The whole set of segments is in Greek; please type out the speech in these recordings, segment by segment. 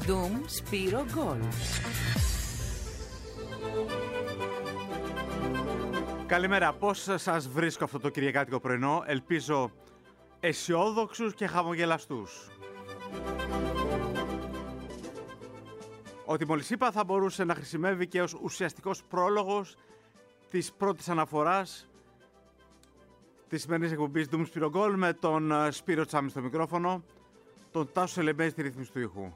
Doom Σπύρο Γκολ. Καλημέρα, πώς σας βρίσκω αυτό το κυριακάτικο πρωινό? Ελπίζω αισιόδοξους και χαμογελαστούς. Ό,τι μόλις είπα θα μπορούσε να χρησιμεύει και ως ουσιαστικός πρόλογος της πρώτης αναφοράς της σημερινής εκπομπής Doom Σπύρο Γκολ με τον Σπύρο Τσάμι στο μικρόφωνο, τον Τάσο Σελεμπέη στη ρύθμιση του ήχου.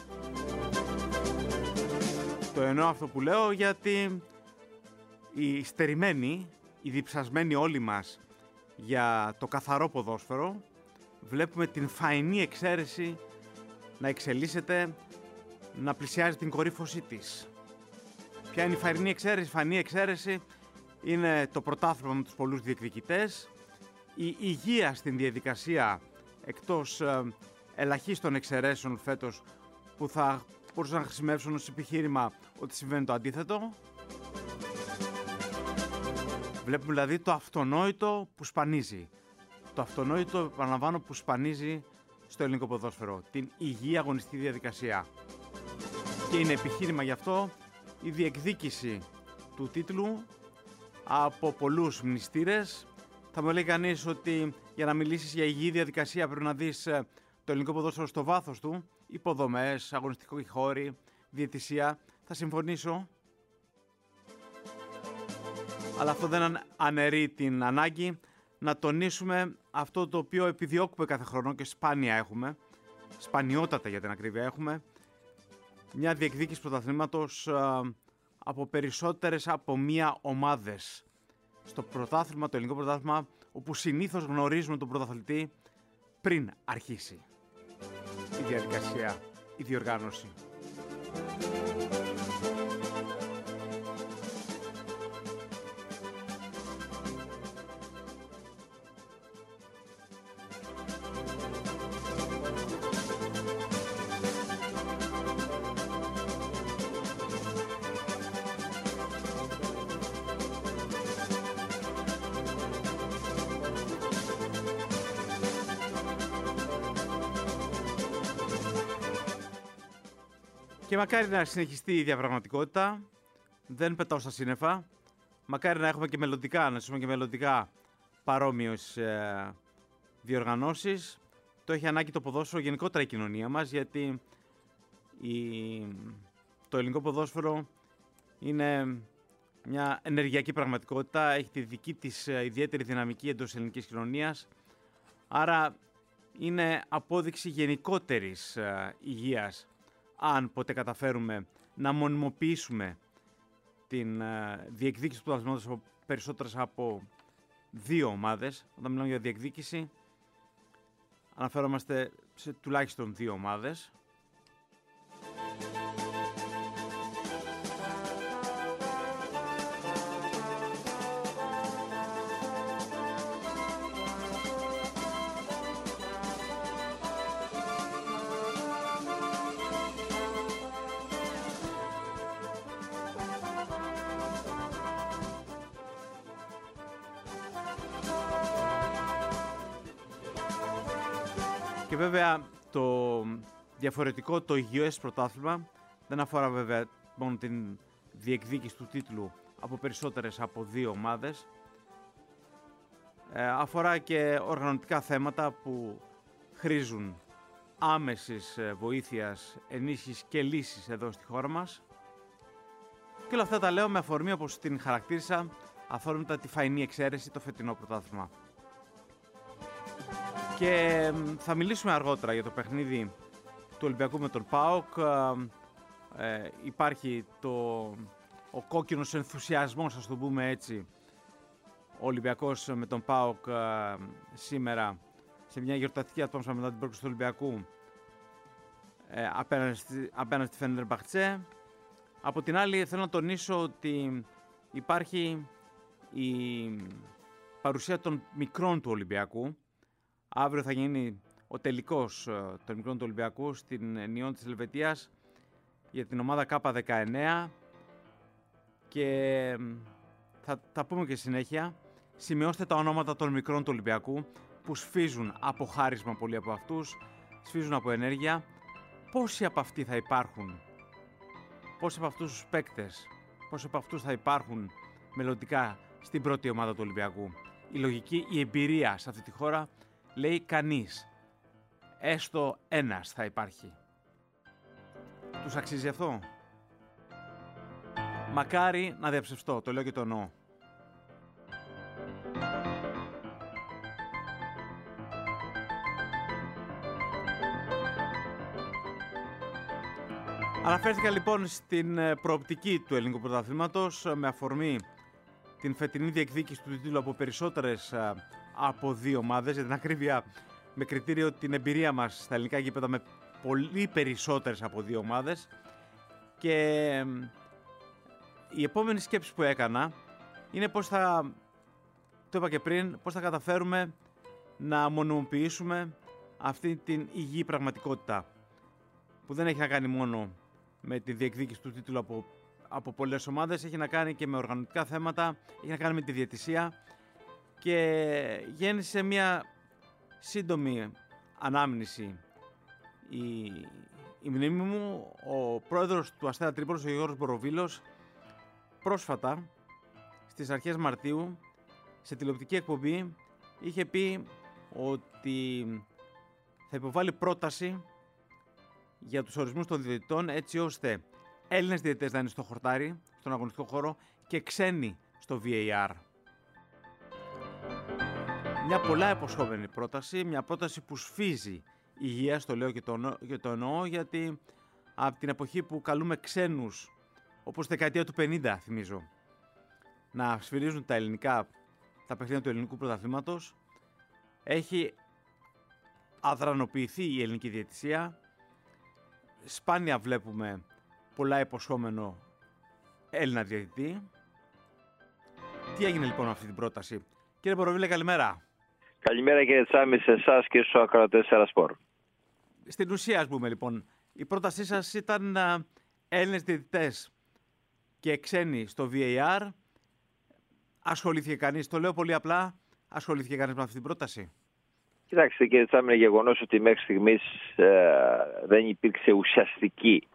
Το εννοώ αυτό που λέω γιατί οι στερημένοι, οι διψασμένοι όλοι μας για το καθαρό ποδόσφαιρο, βλέπουμε την φαϊνή εξαίρεση να εξελίσσεται, να πλησιάζει την κορύφωσή της. Ποια είναι η φαϊνή εξαίρεση? Η φαϊνή εξαίρεση είναι το πρωτάθλημα με τους πολλούς διεκδικητές, η υγεία στην διαδικασία, εκτός ελαχίστων εξαιρέσεων φέτος που θα μπορούσαν να χρησιμεύσουν ως επιχείρημα ότι συμβαίνει το αντίθετο. Βλέπουμε δηλαδή το αυτονόητο που σπανίζει. Το αυτονόητο, επαναλαμβάνω, που σπανίζει στο ελληνικό ποδόσφαιρο. Την υγιή αγωνιστική διαδικασία. Και είναι επιχείρημα γι' αυτό η διεκδίκηση του τίτλου από πολλούς μνηστήρες. Θα μου λέει κανείς ότι για να μιλήσεις για υγιή διαδικασία πρέπει να δεις το ελληνικό ποδόσφαιρο στο βάθος του. Υποδομές, αγωνιστικοί χώροι, διαιτησία. Θα συμφωνήσω. Αλλά αυτό δεν αναιρεί την ανάγκη να τονίσουμε αυτό το οποίο επιδιώκουμε κάθε χρόνο και σπάνια έχουμε, σπανιότατα για την ακρίβεια έχουμε, μια διεκδίκηση πρωταθλήματος από περισσότερες από μία ομάδες. Στο πρωτάθλημα, το ελληνικό πρωτάθλημα, όπου συνήθως γνωρίζουμε τον πρωταθλητή πριν αρχίσει η διαδικασία, η διοργάνωση. Και μακάρι να συνεχιστεί η διαπραγματικότητα, δεν πετάω στα σύννεφα, μακάρι να έχουμε και μελλοντικά, να ζήσουμε και μελλοντικά παρόμοιες διοργανώσεις. Το έχει ανάγκη το ποδόσφαιρο, γενικότερα η κοινωνία μας, γιατί το ελληνικό ποδόσφαιρο είναι μια ενεργειακή πραγματικότητα, έχει τη δική της ιδιαίτερη δυναμική εντός της ελληνικής κοινωνίας, άρα είναι απόδειξη γενικότερης υγείας αν ποτέ καταφέρουμε να μονιμοποιήσουμε την διεκδίκηση του πρωταθλήματος από περισσότερες από δύο ομάδες. Όταν μιλάμε για διεκδίκηση, αναφέρομαστε σε τουλάχιστον δύο ομάδες. Και βέβαια το διαφορετικό, το υγιές πρωτάθλημα δεν αφορά βέβαια μόνο την διεκδίκηση του τίτλου από περισσότερες από δύο ομάδες. Αφορά και οργανωτικά θέματα που χρήζουν άμεσης βοήθειας, ενίσχυσης και λύσης εδώ στη χώρα μας. Και όλα αυτά τα λέω με αφορμή, όπως την χαρακτήρισα, αφορμήτα τη φαϊνή εξαίρεση, το φετινό πρωτάθλημα. Και θα μιλήσουμε αργότερα για το παιχνίδι του Ολυμπιακού με τον ΠΑΟΚ. Υπάρχει ο κόκκινος ενθουσιασμός, ας το πούμε έτσι, ο Ολυμπιακός με τον ΠΑΟΚ σήμερα σε μια γιορταστική ατμόσφαιρα μετά την πρόκληση του Ολυμπιακού απέναντι στη Φενερμπαχτσέ. Από την άλλη θέλω να τονίσω ότι υπάρχει η παρουσία των μικρών του Ολυμπιακού. Αύριο θα γίνει ο τελικός των μικρών του Ολυμπιακού στην Νιόν της Ελβετίας για την ομάδα K19 και θα τα πούμε και συνέχεια. Σημειώστε τα ονόματα των μικρών του Ολυμπιακού που σφίζουν από χάρισμα πολλοί από αυτούς, σφίζουν από ενέργεια. πόσοι από αυτοί θα υπάρχουν, πόσοι από αυτούς τους παίκτες, πόσοι από αυτούς θα υπάρχουν μελλοντικά στην πρώτη ομάδα του Ολυμπιακού. Η λογική, η εμπειρία σε αυτή τη χώρα λέει κανείς. Έστω ένας θα υπάρχει. Τους αξίζει αυτό? Μακάρι να διαψευστώ, το λέω και το εννοώ. Αναφέρθηκα λοιπόν στην προοπτική του ελληνικού πρωταθλήματος με αφορμή την φετινή διεκδίκηση του τίτλου από περισσότερες από 2 ομάδες, για την ακρίβεια με κριτήριο την εμπειρία μας στα ελληνικά γήπεδα με πολύ περισσότερες από 2 ομάδες. Και η επόμενη σκέψη που έκανα είναι πώς θα, το είπα και πριν, πώς θα καταφέρουμε να μονιμοποιήσουμε αυτή την υγιή πραγματικότητα που δεν έχει να κάνει μόνο με τη διεκδίκηση του τίτλου από πολλές ομάδες, έχει να κάνει και με οργανωτικά θέματα, έχει να κάνει με τη διαιτησία και γέννησε μια σύντομη ανάμνηση η μνήμη μου. Ο πρόεδρος του Αστέρα Τρίπολης, ο Γιώργος Μποροβίλος, πρόσφατα στις αρχές Μαρτίου σε τηλεοπτική εκπομπή είχε πει ότι θα υποβάλει πρόταση για τους ορισμούς των διαιτητών, έτσι ώστε Έλληνες διαιτητές να είναι στο χορτάρι, στον αγωνιστικό χώρο, και ξένοι στο VAR. Μια πολλά υποσχόμενη πρόταση, μια πρόταση που σφίζει υγεία, το λέω και το εννοώ, γιατί από την εποχή που καλούμε ξένους, όπως δεκαετία του 50 θυμίζω, να σφυρίζουν τα παιχνίδια του ελληνικού πρωταθλήματος, έχει αδρανοποιηθεί η ελληνική διαιτησία. Σπάνια βλέπουμε πολλά υποσχόμενο Έλληνα διαιτητή. Τι έγινε λοιπόν με αυτή την πρόταση? Κύριε Μποροβίλε, καλημέρα. Καλημέρα κύριε Τσάμι, σε εσάς και στους ακροατές Σπορ. Στην ουσία, ας πούμε λοιπόν, η πρότασή σας ήταν Έλληνες διαιτητές και ξένοι στο VAR. Ασχολήθηκε κανείς, το λέω πολύ απλά, ασχολήθηκε κανείς με αυτή την πρόταση? Κοιτάξτε κύριε Τσάμι, είναι γεγονός ότι μέχρι στιγμής δεν υπήρξε ουσιαστική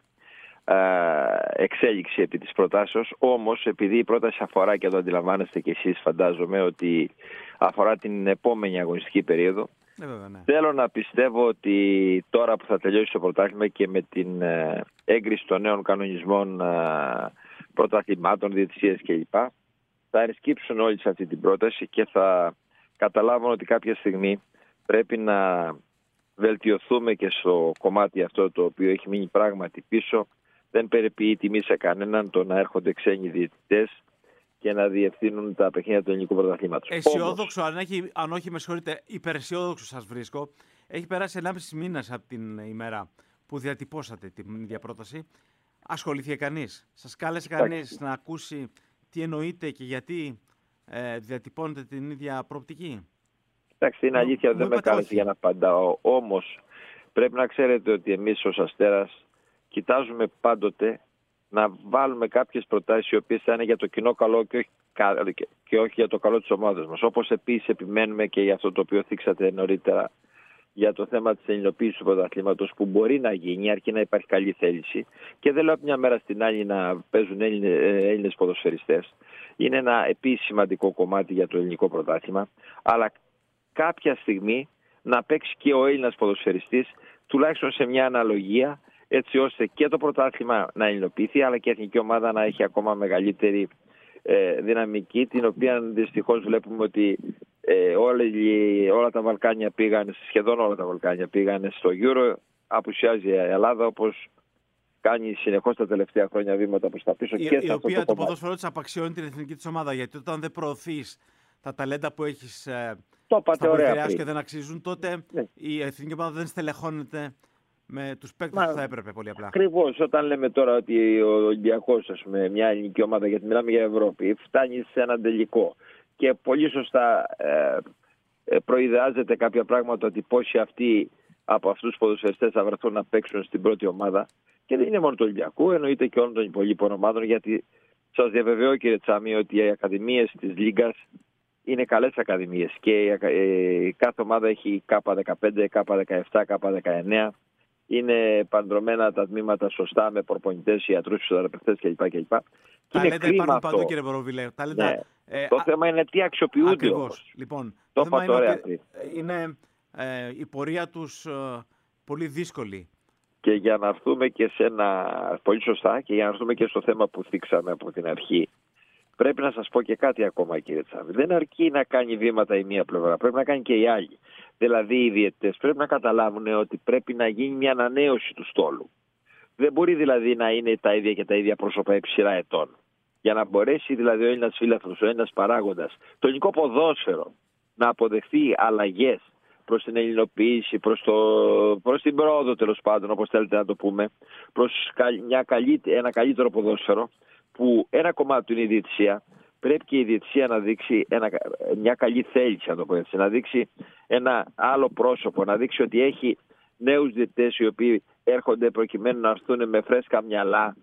εξέλιξη επί της προτάσεως. Όμως, επειδή η πρόταση αφορά, και το αντιλαμβάνεστε και εσείς φαντάζομαι, ότι αφορά την επόμενη αγωνιστική περίοδο, ναι. Θέλω να πιστεύω ότι τώρα που θα τελειώσει το πρωτάθλημα και με την έγκριση των νέων κανονισμών πρωταθλημάτων, διαιτησίας κλπ, θα ενσκύψουν όλοι σε αυτή την πρόταση και θα καταλάβουν ότι κάποια στιγμή πρέπει να βελτιωθούμε και στο κομμάτι αυτό το οποίο έχει μείνει πράγματι πίσω. Δεν περιποιεί τιμή σε κανέναν το να έρχονται ξένοι διαιτητές και να διευθύνουν τα παιχνίδια του ελληνικού πρωταθλήματος. Αισιόδοξο, αν όχι με συγχωρείτε, υπεραισιόδοξο σας βρίσκω. Έχει περάσει 1,5 μήνας από την ημέρα που διατυπώσατε την ίδια πρόταση. Ασχολήθηκε κανείς? Σας κάλεσε κανείς να ακούσει τι εννοείτε και γιατί διατυπώνετε την ίδια προοπτική? Εντάξει, είναι αλήθεια, δεν με κάλεσε για να απαντάω. Όμως πρέπει να ξέρετε ότι εμείς ως Αστέρας κοιτάζουμε πάντοτε να βάλουμε κάποιες προτάσεις οι οποίες θα είναι για το κοινό καλό και όχι για το καλό της ομάδας μας. Όπως επίσης επιμένουμε και για αυτό το οποίο θίξατε νωρίτερα, για το θέμα της ελληνοποίησης του πρωταθλήματος, που μπορεί να γίνει αρκεί να υπάρχει καλή θέληση. Και δεν λέω από μια μέρα στην άλλη να παίζουν Έλληνες ποδοσφαιριστές. Είναι ένα επίσης σημαντικό κομμάτι για το ελληνικό πρωτάθλημα. Αλλά κάποια στιγμή να παίξει και ο Έλληνας ποδοσφαιριστής, τουλάχιστον σε μια αναλογία, έτσι ώστε και το πρωτάθλημα να ελληνοποιηθεί, αλλά και η εθνική ομάδα να έχει ακόμα μεγαλύτερη δυναμική, την οποία δυστυχώς βλέπουμε ότι όλα τα Βαλκάνια πήγαν, σχεδόν όλα τα Βαλκάνια πήγαν στο Euro. Απουσιάζει η Ελλάδα, όπως κάνει συνεχώς τα τελευταία χρόνια βήματα προς τα πίσω. Η οποία το ποδόσφαιρο της απαξιώνει την εθνική της ομάδα, γιατί όταν δεν προωθείς τα ταλέντα που έχεις στα περιφερειάς και δεν αξίζουν, τότε η εθνική ομάδα δεν στελεχώνεται με τους παίκτες που θα έπρεπε, πολύ απλά. Ακριβώς, όταν λέμε τώρα ότι ο Ολυμπιακός, ας πούμε, μια ελληνική ομάδα, γιατί μιλάμε για Ευρώπη, φτάνει σε έναν τελικό και πολύ σωστά προειδεάζεται κάποια πράγματα ότι πόσοι αυτοί από αυτούς τους ποδοσφαιριστές θα βρεθούν να παίξουν στην πρώτη ομάδα, και δεν είναι μόνο του Ολυμπιακού, εννοείται και όλων των υπολείπων ομάδων, γιατί σας διαβεβαιώ κύριε Τσάμι ότι οι ακαδημίες της Λίγκας είναι καλές ακαδημίες και κάθε ομάδα έχει K15, K17, K19. είναι παντρωμένα τα τμήματα σωστά με προπονητές, ιατρούς, φυσιοθεραπευτές κλπ. Τα λέτε υπάρχουν παντού, κύριε Προβίλε. Ναι. Το θέμα είναι τι αξιοποιούνται όμως. Λοιπόν, το θέμα είναι ότι είναι η πορεία τους πολύ δύσκολη. Και για να έρθουμε και σε ένα, πολύ σωστά, και για να έρθουμε και στο θέμα που θίξαμε από την αρχή, πρέπει να σας πω και κάτι ακόμα, κύριε Τσάβη. Δεν αρκεί να κάνει βήματα η μία πλευρά, πρέπει να κάνει και η άλλη. Δηλαδή οι διαιτητές πρέπει να καταλάβουν ότι πρέπει να γίνει μια ανανέωση του στόλου. Δεν μπορεί δηλαδή να είναι τα ίδια και τα ίδια πρόσωπα επί σειρά ετών. Για να μπορέσει δηλαδή ο Έλληνας φίλαθλος, ο Έλληνας παράγοντας, το ελληνικό ποδόσφαιρο να αποδεχθεί αλλαγές προς την ελληνοποίηση, προς την πρόοδο τέλος πάντων, όπως θέλετε να το πούμε, προς ένα καλύτερο ποδόσφαιρο, που ένα κομμάτι του είναι η διαιτησία. Πρέπει και η διαιτησία να δείξει μια καλή θέληση, να το πω έτσι, να δείξει ένα άλλο πρόσωπο, να δείξει ότι έχει νέους διαιτητές οι οποίοι έρχονται προκειμένου να έρθουν με φρέσκα μυαλά,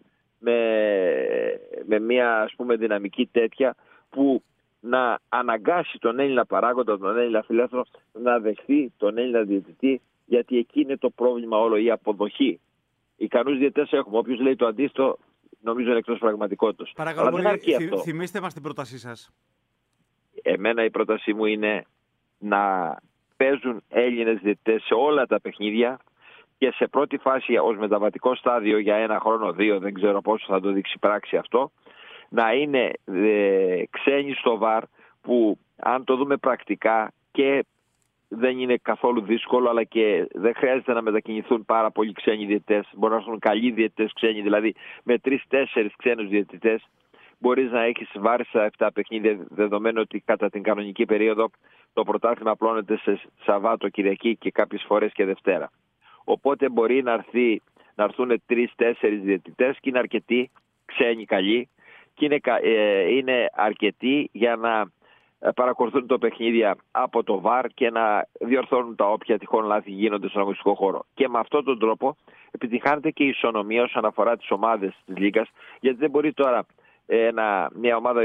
με μια ας πούμε δυναμική τέτοια, που να αναγκάσει τον Έλληνα παράγοντα, τον Έλληνα φιλάθλο να δεχθεί τον Έλληνα διαιτητή, γιατί εκεί είναι το πρόβλημα όλο, η αποδοχή. Ικανούς διαιτητές έχουμε. Όποιος λέει το αντίθετο, νομίζω είναι εκτός πραγματικότητας. Παρακαλώ πολύ, θυμίστε μας την πρότασή σας. Εμένα η πρότασή μου είναι να παίζουν Έλληνες διαιτητές σε όλα τα παιχνίδια, και σε πρώτη φάση ως μεταβατικό στάδιο για 1 χρόνο, 2, δεν ξέρω πόσο θα το δείξει πράξη αυτό, να είναι ξένοι στο ΒΑΡ, που αν το δούμε πρακτικά και δεν είναι καθόλου δύσκολο, αλλά και δεν χρειάζεται να μετακινηθούν πάρα πολλοί ξένοι διαιτητές. Μπορεί να έρθουν καλοί διαιτητές ξένοι, δηλαδή με 3-4 ξένους διαιτητές μπορείς να έχεις βάρη στα 7 παιχνίδια, δεδομένου ότι κατά την κανονική περίοδο το πρωτάθλημα απλώνεται σε Σαββάτο, Κυριακή και κάποιες φορές και Δευτέρα. Οπότε μπορεί να έρθουν 3-4 διαιτητές και είναι αρκετοί ξένοι καλοί, και είναι αρκετοί για να παρακολουθούν το παιχνίδια από το ΒΑΡ και να διορθώνουν τα όποια τυχόν λάθη γίνονται στον αγωνιστικό χώρο. Και με αυτόν τον τρόπο επιτυχάνεται και η ισονομία όσον αφορά τις ομάδες της Λίγκας, γιατί δεν μπορεί τώρα μια ομάδα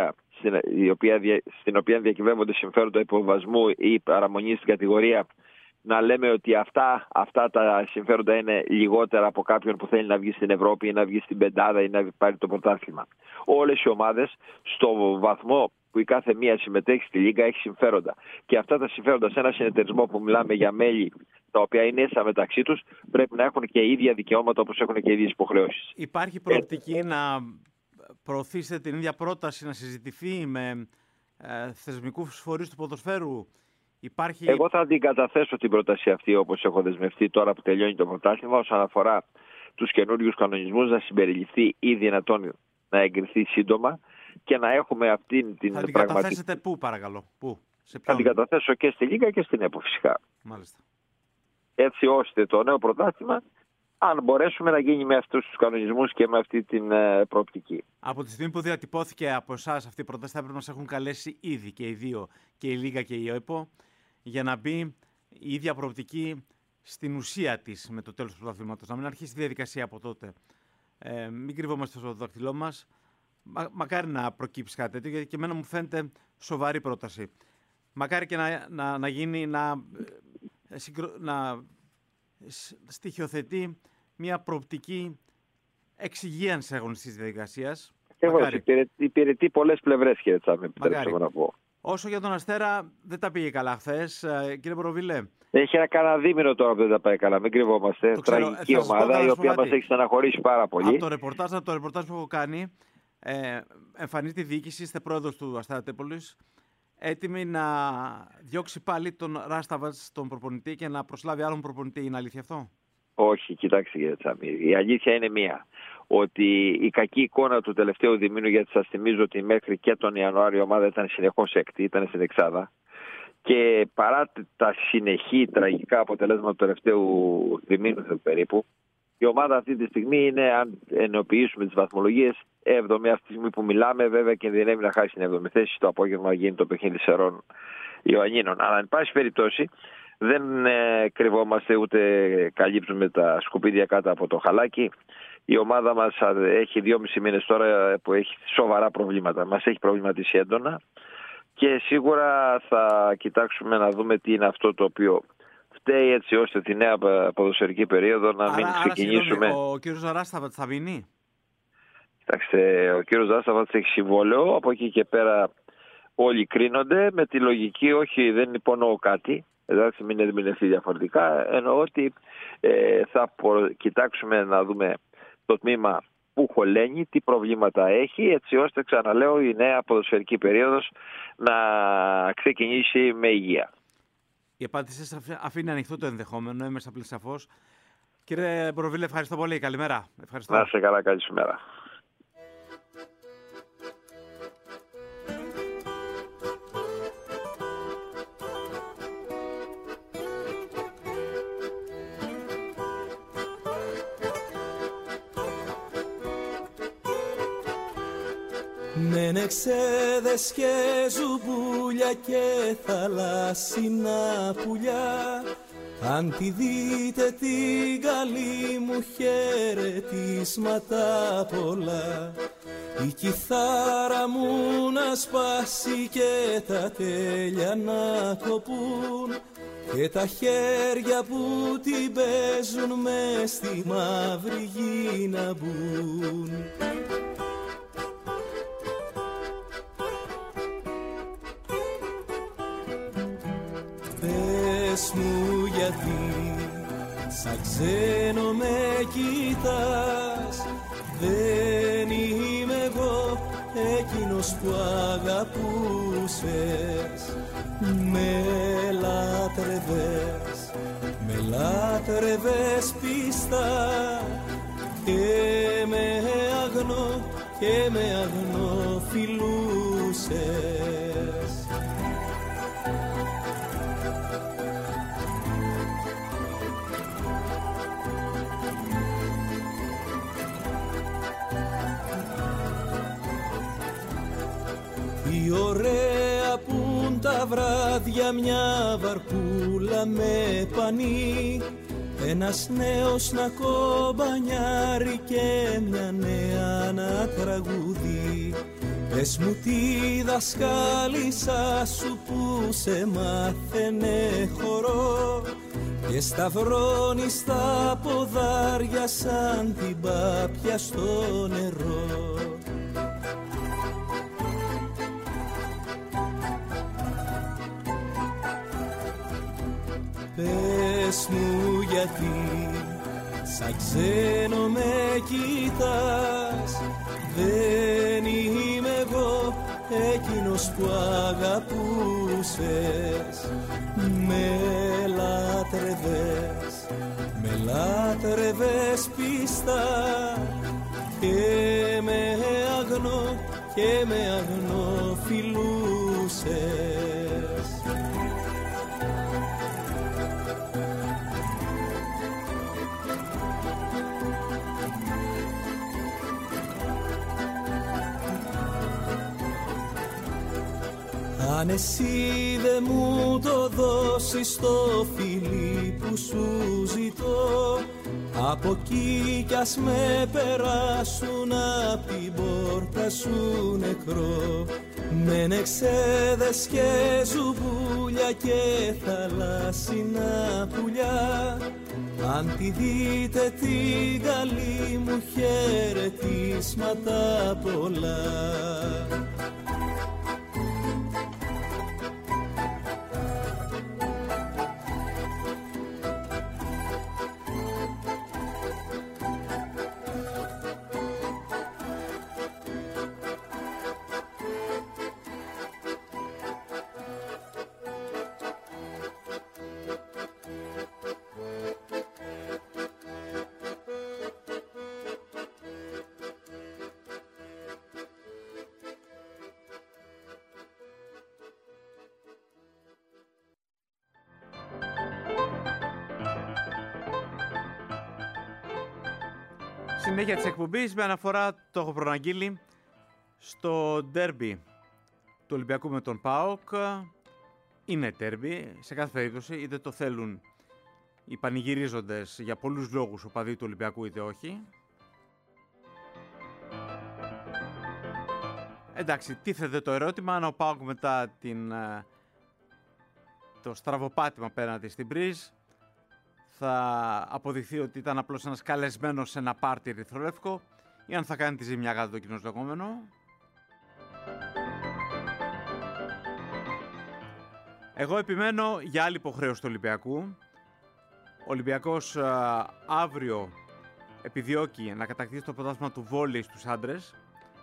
στην οποία διακυβεύονται συμφέροντα υποβασμού ή παραμονή στην κατηγορία, να λέμε ότι αυτά τα συμφέροντα είναι λιγότερα από κάποιον που θέλει να βγει στην Ευρώπη ή να βγει στην πεντάδα ή να πάρει το πρωτάθλημα. Όλες οι ομάδες, στο βαθμό που η κάθε μία συμμετέχει στη Λίγκα, έχει συμφέροντα. Και αυτά τα συμφέροντα σε ένα συνεταιρισμό που μιλάμε για μέλη τα οποία είναι ίσα μεταξύ τους, πρέπει να έχουν και ίδια δικαιώματα όπως έχουν και ίδιες υποχρεώσεις. Υπάρχει προοπτική να προωθήσετε την ίδια πρόταση, να συζητηθεί με θεσμικούς φορείς του ποδοσφαίρου? Εγώ θα την καταθέσω την πρόταση αυτή, όπως έχω δεσμευτεί τώρα που τελειώνει το πρωτάθλημα, όσον αφορά τους καινούριους κανονισμούς, να συμπεριληφθεί ή δυνατόν να εγκριθεί σύντομα και να έχουμε αυτήν την Θα την καταθέσετε πού, παρακαλώ? Θα την καταθέσω και στη Λίγκα και στην ΕΠΟ, φυσικά. Μάλιστα. Έτσι ώστε το νέο πρωτάθλημα, αν μπορέσουμε, να γίνει με αυτούς τους κανονισμούς και με αυτή την προοπτική. Από τη στιγμή που διατυπώθηκε από εσάς αυτή η πρόταση, θα πρέπει να μας έχουν καλέσει ήδη και οι δύο, και η Λίγκα και η ΕΠΟ, για να μπει η ίδια προοπτική στην ουσία της με το τέλος του πρωταθλήματος. Να μην αρχίσει τη διαδικασία από τότε. Μην κρυβόμαστε στο δάχτυλό μας. Μακάρι να προκύψει κάτι τέτοιο, γιατί και εμένα μου φαίνεται σοβαρή πρόταση. Μακάρι και να γίνει, να στοιχειοθετεί μια προοπτική εξυγίανση αγωνιστικής διαδικασίας. Υπηρετεί πολλές πλευρές, κύριε Τσάμι, επιτρέψτε να πω. Όσο για τον Αστέρα, δεν τα πήγε καλά χθες, κύριε Προβίλε. Έχει ένα κανένα δίμηνο τώρα που δεν τα πάει καλά, μην κρυβόμαστε. Τραγική ομάδα, η οποία μας έχει στεναχωρήσει πάρα πολύ. Από το ρεπορτάζ που έχω κάνει, εμφανίζεται η διοίκηση, είστε πρόεδρος του Αστέρα Τρίπολης, έτοιμη να διώξει πάλι τον Ράσταβατς, τον προπονητή, και να προσλάβει άλλον προπονητή. Είναι αλήθεια αυτό? Όχι, κοιτάξτε, κύριε Τσάμι. Η αλήθεια είναι μία. Ότι η κακή εικόνα του τελευταίου διμήνου, γιατί σας θυμίζω ότι μέχρι και τον Ιανουάριο η ομάδα ήταν συνεχώς έκτη, ήταν στην εξάδα, και παρά τα συνεχή τραγικά αποτελέσματα του τελευταίου διμήνου περίπου, η ομάδα αυτή τη στιγμή είναι, αν ενοποιήσουμε τις βαθμολογίες, 7η αυτή τη στιγμή που μιλάμε. Βέβαια κινδυνεύει να χάσει την 7η θέση το απόγευμα, γίνει το παιχνίδι Σερών Ιωαννίνων. Αλλά εν πάση περιπτώσει δεν κρυβόμαστε ούτε καλύπτουμε τα σκουπίδια κάτω από το χαλάκι. Η ομάδα μας έχει 2,5 μήνες τώρα που έχει σοβαρά προβλήματα. Μας έχει προβληματίσει έντονα και σίγουρα θα κοιτάξουμε να δούμε τι είναι αυτό το οποίο φταίει έτσι ώστε τη νέα ποδοσφαιρική περίοδο να μην ξεκινήσουμε. Ο κύριος Ζαράσταβατς θα μείνει? Κοιτάξτε, ο κύριος Ζαράσταβατς έχει συμβόλαιο, από εκεί και πέρα όλοι κρίνονται με τη λογική, όχι δεν υπονοώ κάτι, εντάξει, μην ερμηνευτεί διαφορετικά, εννοώ ότι θα κοιτάξουμε να δούμε το τμήμα που χωλαίνει, τι προβλήματα έχει, έτσι ώστε, ξαναλέω, η νέα ποδοσφαιρική περίοδος να ξεκινήσει με υγεία. Η απάντησή σας αφήνει ανοιχτό το ενδεχόμενο, είμαι απλή σαφώς. Κύριε Προβίλε, ευχαριστώ πολύ. Καλημέρα. Ευχαριστώ. Να είστε καλά, καλησπέρα. Με νεξέδες και ζουμπούλια και θαλάσσινα πουλιά, αν τη δείτε την καλή μου χαιρετίσματα πολλά. Η κιθάρα μου να σπάσει και τα τέλεια να κοπούν και τα χέρια που την παίζουν μες στη μαύρη γη να μπουν. Πες μου γιατί σαν ξένο με κοιτάς, δεν είμαι εγώ εκείνος που αγαπούσες. Με λάτρευες πίστα και με αγνό φιλούσες. Τι ωραία πουν τα βράδια, μια βαρκούλα με πανί, ένας νέος να κομπανιάρει και μια νέα να τραγουδεί. Πες μου τη δασκάλισσα σου που σε μάθαινε χορό και σταυρώνει στα ποδάρια σαν την πάπια στο νερό. Πες μου γιατί σαν ξένο με κοιτάς, δεν είμαι εγώ εκείνος που αγαπούσες. Με λάτρευες πίστα και με αγνό φιλούσες. Αν εσύ δε μου το δώσεις το φιλί που σου ζητώ, από εκεί κι ας με περάσουν απ' την πόρτα σου νεκρό. Με νεξέδες και ζουμπούλια και θαλάσσινα πουλιά, αν τη δείτε την καλή μου χαιρετίσματα πολλά. Συνέχεια της εκπομπής με αναφορά, το έχω προαναγγείλει, στο ντέρμπι του Ολυμπιακού με τον ΠΑΟΚ. Είναι ντέρμπι, σε κάθε περίπτωση, είτε το θέλουν οι πανηγυρίζοντες για πολλούς λόγους οπαδοί του Ολυμπιακού είτε όχι. Εντάξει, τίθεται το ερώτημα αν ο ΠΑΟΚ μετά το στραβοπάτημα απέναντι στην Μπριζ θα αποδειχθεί ότι ήταν απλώς ένας καλεσμένος σε ένα πάρτι ερυθρόλευκο ή αν θα κάνει τη ζημιά κατά το κοινώς λεγόμενο. Εγώ επιμένω για άλλη υποχρέωση του Ολυμπιακού. Ο Ολυμπιακός αύριο επιδιώκει να κατακτήσει το πρωτάθλημα του βόλεϊ στους άντρες.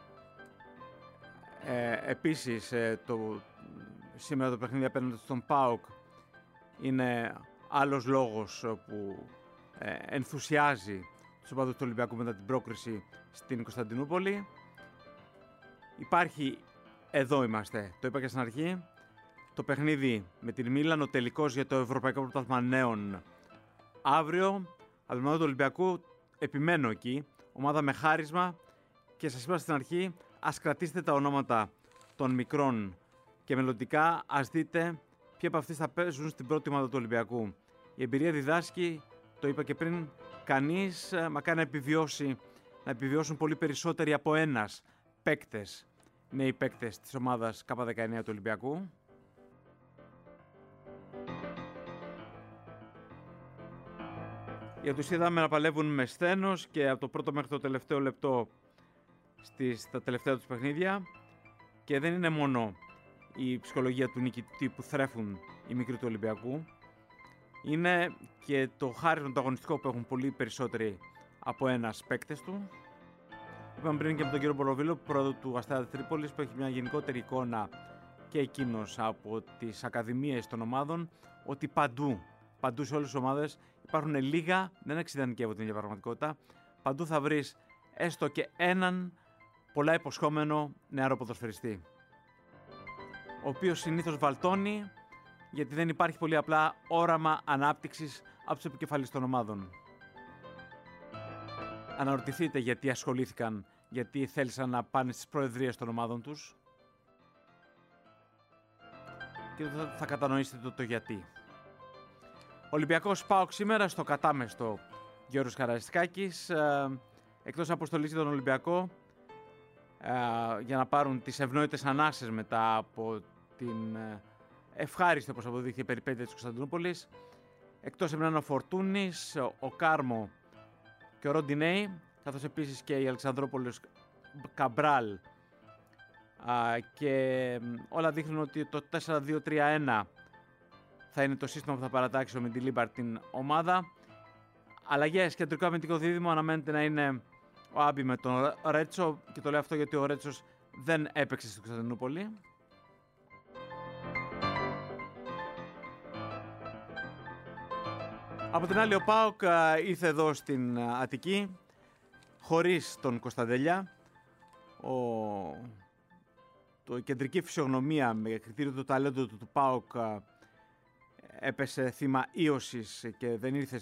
Επίσης, σήμερα το παιχνίδι απέναντι στον ΠΑΟΚ είναι άλλος λόγος που ενθουσιάζει τους οπαδούς του Ολυμπιακού μετά την πρόκριση στην Κωνσταντινούπολη. Υπάρχει, εδώ είμαστε, το είπα και στην αρχή, το παιχνίδι με την Μίλαν, ο τελικός για το Ευρωπαϊκό Πρωτάθλημα Νέων αύριο. Από την ομάδα του Ολυμπιακού επιμένω εκεί, ομάδα με χάρισμα, και σας είπα στην αρχή, ας κρατήσετε τα ονόματα των μικρών και μελλοντικά ας δείτε ποιοι από αυτοί θα παίζουν στην πρώτη ομάδα του Ολυμπιακού. Η εμπειρία διδάσκει, το είπα και πριν, κανείς μακάρι να επιβιώσουν πολύ περισσότεροι από ένας παίκτες, νέοι παίκτες της ομάδας K19 του Ολυμπιακού. Για τους είδαμε να παλεύουν με σθένος και από το πρώτο μέχρι το τελευταίο λεπτό στα τελευταία τους παιχνίδια, και δεν είναι μόνο η ψυχολογία του νικητή που θρέφουν οι μικροί του Ολυμπιακού, είναι και το χάρισμα το αγωνιστικό που έχουν πολύ περισσότεροι από ένας παίκτες του. Είπαμε πριν και με τον κύριο Μπολοβίλο, πρόεδρο του Αστέρα Τρίπολης, που έχει μια γενικότερη εικόνα και εκείνος από τις ακαδημίες των ομάδων, ότι παντού σε όλες τις ομάδες υπάρχουν λίγα, δεν εξειδανικεύω την ίδια πραγματικότητα, παντού θα βρεις έστω και έναν πολλά υποσχόμενο νεαρό ποδοσφαιριστή, ο οποίος συνήθως βαλτώνει γιατί δεν υπάρχει πολύ απλά όραμα ανάπτυξης από τους επικεφαλείς των ομάδων. Αναρωτηθείτε γιατί ασχολήθηκαν, γιατί θέλησαν να πάνε στις προεδρίες των ομάδων τους, και θα κατανοήσετε το γιατί. Ολυμπιακός ΠΑΟΚ σήμερα στο κατάμεστο Γιώργος Καραϊσκάκης, εκτός αποστολής για τον Ολυμπιακό, για να πάρουν τις ευνόητες ανάσες μετά από την ευχάριστη, όπως αποδείχθηκε, περιπέτεια της Κωνσταντινούπολης. Εκτός έμειναν ο Φορτούνης, ο Κάρμο και ο Ροντινέη, καθώς επίσης και η Αλεξανδρόπολης Καμπράλ, και όλα δείχνουν ότι το 4-2-3-1 θα είναι το σύστημα που θα παρατάξει ο Μεντιλίμπαρ την ομάδα. Αλλαγές, κεντρικό αμυντικό δίδυμο αναμένεται να είναι ο Άμπι με τον Ρέτσο, και το λέω αυτό γιατί ο Ρέτσος δεν έπαιξε στην Κωνσταντινούπολη. Από την άλλη, ο ΠΑΟΚ ήρθε εδώ στην Αττική χωρίς τον Κωνσταντέλια. Η κεντρική φυσιογνωμία με κριτήριο του ταλέντου του ΠΑΟΚ έπεσε θύμα ίωσης και δεν ήρθε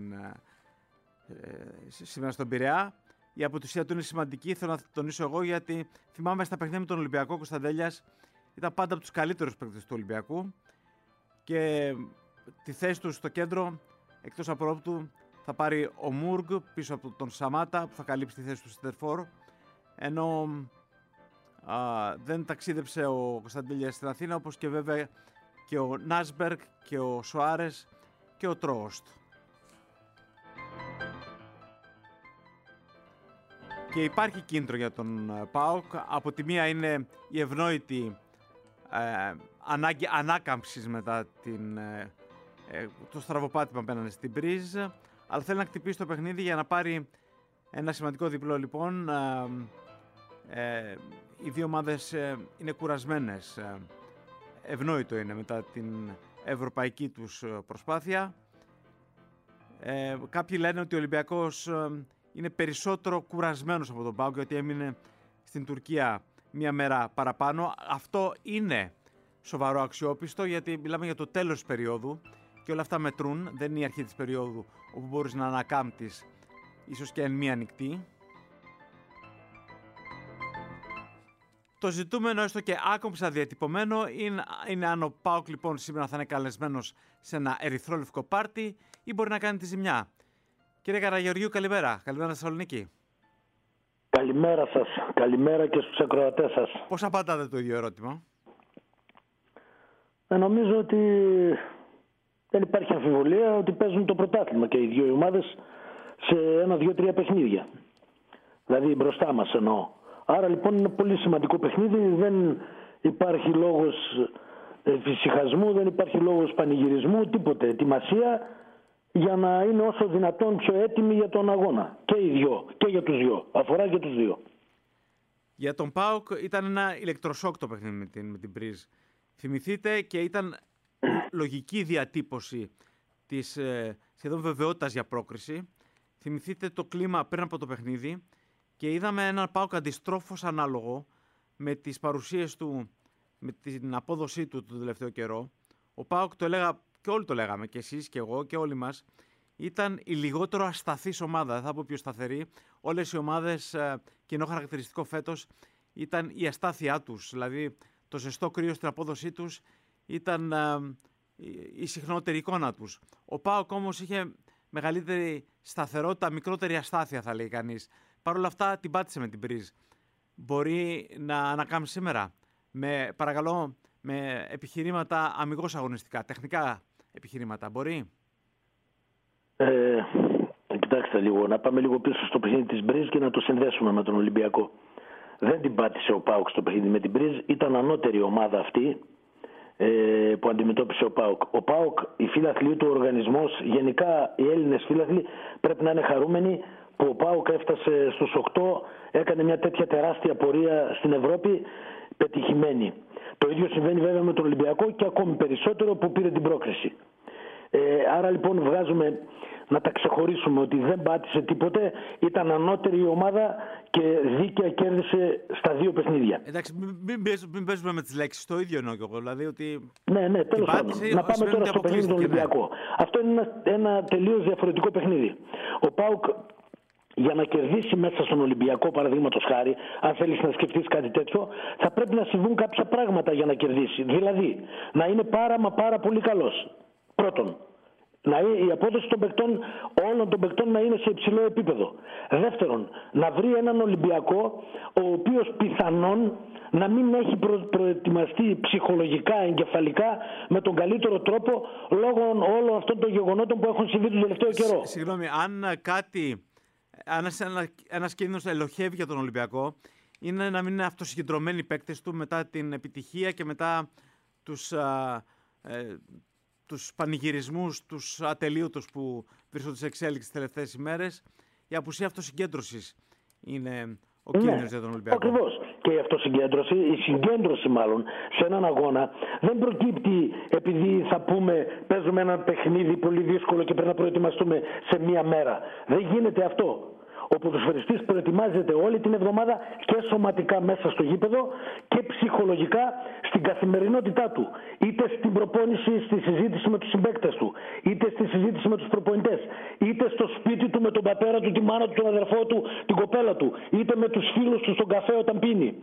σήμερα στον Πειραιά. Η αποτυχία του είναι σημαντική, θέλω να τονίσω εγώ, γιατί θυμάμαι στα παιχνίδια με τον Ολυμπιακό, Κωνσταντέλιας ήταν πάντα από τους καλύτερους παίκτες του Ολυμπιακού, και τη θέση του στο κέντρο, εκτός από ρόπτου, θα πάρει ο Μούργκ πίσω από τον Σαμάτα, που θα καλύψει τη θέση του Σεντερφόρ, ενώ δεν ταξίδεψε ο Κωνσταντέλιας στην Αθήνα, όπως και βέβαια και ο Νάσμπεργκ και ο Σοάρες και ο Τρόστ. Και υπάρχει κίνητρο για τον ΠΑΟΚ. Από τη μία είναι η ευνόητη ανάγκη ανάκαμψης μετά το στραβοπάτημα απέναντι στην Μπριζ, αλλά θέλει να χτυπήσει το παιχνίδι για να πάρει ένα σημαντικό διπλό. Λοιπόν, οι δύο ομάδες είναι κουρασμένες. Ευνόητο είναι μετά την ευρωπαϊκή τους προσπάθεια. Κάποιοι λένε ότι ο Ολυμπιακός είναι περισσότερο κουρασμένος από τον ΠΑΟΚ, γιατί έμεινε στην Τουρκία μία μέρα παραπάνω. Αυτό είναι σοβαρό αξιόπιστο, γιατί μιλάμε για το τέλος της περίοδου και όλα αυτά μετρούν. Δεν είναι η αρχή της περίοδου όπου μπορείς να ανακάμπτεις, ίσως και εν μία νυχτή. Το ζητούμενο, έστω και άκομψα διατυπωμένο, είναι αν ο ΠΑΟΚ λοιπόν σήμερα θα είναι καλεσμένος σε ένα ερυθρόλευκο πάρτι ή μπορεί να κάνει τη ζημιά. Κύριε Καραγεωργίου, καλημέρα. Καλημέρα στη Θεσσαλονίκη. Καλημέρα σας. Καλημέρα και στους ακροατές σας. Πώς απαντάτε το ίδιο ερώτημα? Νομίζω ότι δεν υπάρχει αμφιβολία ότι παίζουν το πρωτάθλημα και οι δύο ομάδες σε 1, 2, 3 παιχνίδια. Δηλαδή μπροστά μας εννοώ. Άρα λοιπόν είναι πολύ σημαντικό παιχνίδι, δεν υπάρχει λόγος φυσικασμού, δεν υπάρχει λόγος πανηγυρισμού, τίποτε. Ετοιμασία για να είναι όσο δυνατόν πιο έτοιμοι για τον αγώνα. Και οι δυο, και για τους δυο. Αφορά και τους δύο. Για τον ΠΑΟΚ ήταν ένα ηλεκτροσόκ το παιχνίδι με την Μπριζ. Θυμηθείτε, και ήταν λογική διατύπωση της σχεδόν βεβαιότητας για πρόκριση. Θυμηθείτε το κλίμα πριν από το παιχνίδι και είδαμε έναν ΠΑΟΚ αντιστρόφως ανάλογο με τις παρουσίες του, με την απόδοσή του το τελευταίο καιρό. Ο ΠΑΟΚ, το έλεγα και όλοι το λέγαμε, και εσείς και εγώ και όλοι μας, ήταν η λιγότερο ασταθής ομάδα, δεν θα πω πιο σταθερή. Όλες οι ομάδες, κοινό χαρακτηριστικό φέτος, ήταν η αστάθειά τους. Δηλαδή το ζεστό κρύο στην απόδοσή τους ήταν η συχνότερη εικόνα τους. Ο ΠΑΟΚ όμως είχε μεγαλύτερη σταθερότητα, μικρότερη αστάθεια θα λέει κανείς. Παρ' όλα αυτά την πάτησε με την Μπριζ. Μπορεί να ανακάμψει σήμερα, παρακαλώ, με επιχειρήματα αμιγώς αγωνιστικά, τεχνικά επιχειρήματα, μπορεί? Κοιτάξτε λίγο, να πάμε λίγο πίσω στο παιχνίδι της Μπριζ και να το συνδέσουμε με τον Ολυμπιακό. Δεν την πάτησε ο ΠΑΟΚ στο παιχνίδι με την Μπριζ, ήταν ανώτερη ομάδα αυτή που αντιμετώπισε ο ΠΑΟΚ. Ο ΠΑΟΚ, οι φίλαθλοι του, ο οργανισμός, γενικά οι Έλληνες φίλαθλοι πρέπει να είναι χαρούμενοι που ο ΠΑΟΚ έφτασε στους 8, έκανε μια τέτοια τεράστια πορεία στην Ευρώπη, πετυχημένη. Το ίδιο συμβαίνει βέβαια με τον Ολυμπιακό και ακόμη περισσότερο που πήρε την πρόκριση. Άρα λοιπόν βγάζουμε να τα ξεχωρίσουμε ότι δεν πάτησε τίποτε, ήταν ανώτερη η ομάδα και δίκαια κέρδισε στα δύο παιχνίδια. Εντάξει, μην παίζουμε με τις λέξεις, το ίδιο εννοώ και εγώ, δηλαδή ότι... Ναι, τέλος πάντων. Να πάμε τώρα στο παιχνίδι του Ολυμπιακού. Ναι. Αυτό είναι ένα τελείως διαφορετικό παιχνίδι. Ο ΠΑΟΚ, για να κερδίσει μέσα στον Ολυμπιακό, παραδείγματος χάρη, αν θέλεις να σκεφτείς κάτι τέτοιο, θα πρέπει να συμβούν κάποια πράγματα για να κερδίσει. Δηλαδή, να είναι πάρα πολύ καλός. Πρώτον, η απόδοση των παικτών, όλων των παικτών, να είναι σε υψηλό επίπεδο. Δεύτερον, να βρει έναν Ολυμπιακό ο οποίος πιθανόν να μην έχει προετοιμαστεί ψυχολογικά, εγκεφαλικά με τον καλύτερο τρόπο λόγω όλων αυτών των γεγονότων που έχουν συμβεί τον τελευταίο καιρό. Συγγνώμη, αν ένας κίνδυνος ελοχεύει για τον Ολυμπιακό, είναι να μην είναι αυτοσυγκεντρωμένοι οι παίκτες του μετά την επιτυχία και μετά τους πανηγυρισμούς, τους ατελείωτους που βρίσκονται σε εξέλιξη τις τελευταίες ημέρες. Η απουσία αυτοσυγκέντρωσης είναι ο κίνδυνος για τον Ολυμπιακό. Ακριβώς. Και η αυτοσυγκέντρωση, η συγκέντρωση μάλλον σε έναν αγώνα δεν προκύπτει επειδή θα πούμε παίζουμε ένα παιχνίδι πολύ δύσκολο και πρέπει να προετοιμαστούμε σε μία μέρα. Δεν γίνεται αυτό. Ο ποδοσφαιριστής προετοιμάζεται όλη την εβδομάδα και σωματικά μέσα στο γήπεδο και ψυχολογικά στην καθημερινότητά του. Είτε στην προπόνηση, στη συζήτηση με τους συμπαίκτες του, είτε στη συζήτηση με τους προπονητές, είτε στο σπίτι του με τον πατέρα του, τη μάνα του, τον αδερφό του, την κοπέλα του, είτε με τους φίλους του στον καφέ όταν πίνει.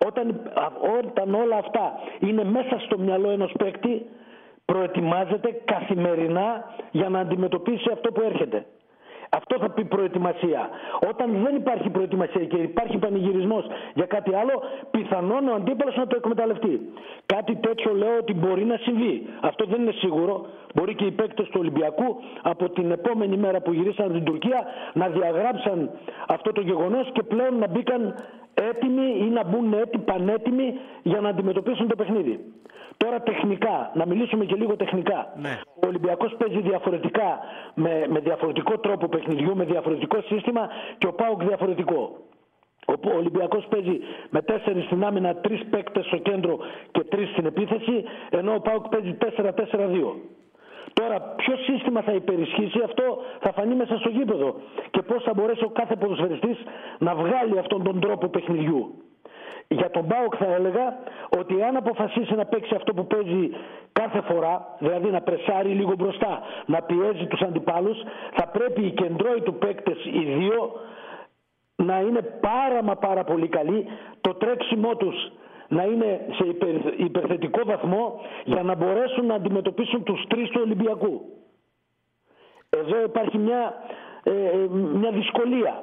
Όταν όλα αυτά είναι μέσα στο μυαλό ενός παίκτη, προετοιμάζεται καθημερινά για να αντιμετωπίσει αυτό που έρχεται. Αυτό θα πει προετοιμασία. Όταν δεν υπάρχει προετοιμασία και υπάρχει πανηγυρισμός για κάτι άλλο, πιθανόν ο αντίπαλος να το εκμεταλλευτεί. Κάτι τέτοιο λέω ότι μπορεί να συμβεί. Αυτό δεν είναι σίγουρο. Μπορεί και οι παίκτες του Ολυμπιακού από την επόμενη μέρα που γυρίσαν στην Τουρκία να διαγράψαν αυτό το γεγονός και πλέον να μπήκαν έτοιμοι ή να μπουν πανέτοιμοι για να αντιμετωπίσουν το παιχνίδι. Τώρα τεχνικά, να μιλήσουμε και λίγο τεχνικά. Ναι. Ο Ολυμπιακός παίζει διαφορετικά, με διαφορετικό τρόπο παιχνιδιού, με διαφορετικό σύστημα και ο ΠΑΟΚ διαφορετικό. Ο Ολυμπιακός παίζει με 4 στην άμυνα, 3 παίκτες στο κέντρο και 3 στην επίθεση, ενώ ο ΠΑΟΚ παίζει 4-4-2. Τώρα, ποιο σύστημα θα υπερισχύσει, αυτό θα φανεί μέσα στο γήπεδο και πώς θα μπορέσει ο κάθε ποδοσφαιριστής να βγάλει αυτόν τον τρόπο παιχνιδιού. Για τον ΠΑΟΚ θα έλεγα ότι αν αποφασίσει να παίξει αυτό που παίζει κάθε φορά, δηλαδή να πρεσάρει λίγο μπροστά, να πιέζει τους αντιπάλους, θα πρέπει οι κεντρώοι του παίκτες, οι δύο, να είναι πάρα πολύ καλοί, το τρέξιμό τους να είναι σε υπερθετικό βαθμό για να μπορέσουν να αντιμετωπίσουν τους 3 του Ολυμπιακού. Εδώ υπάρχει μια δυσκολία.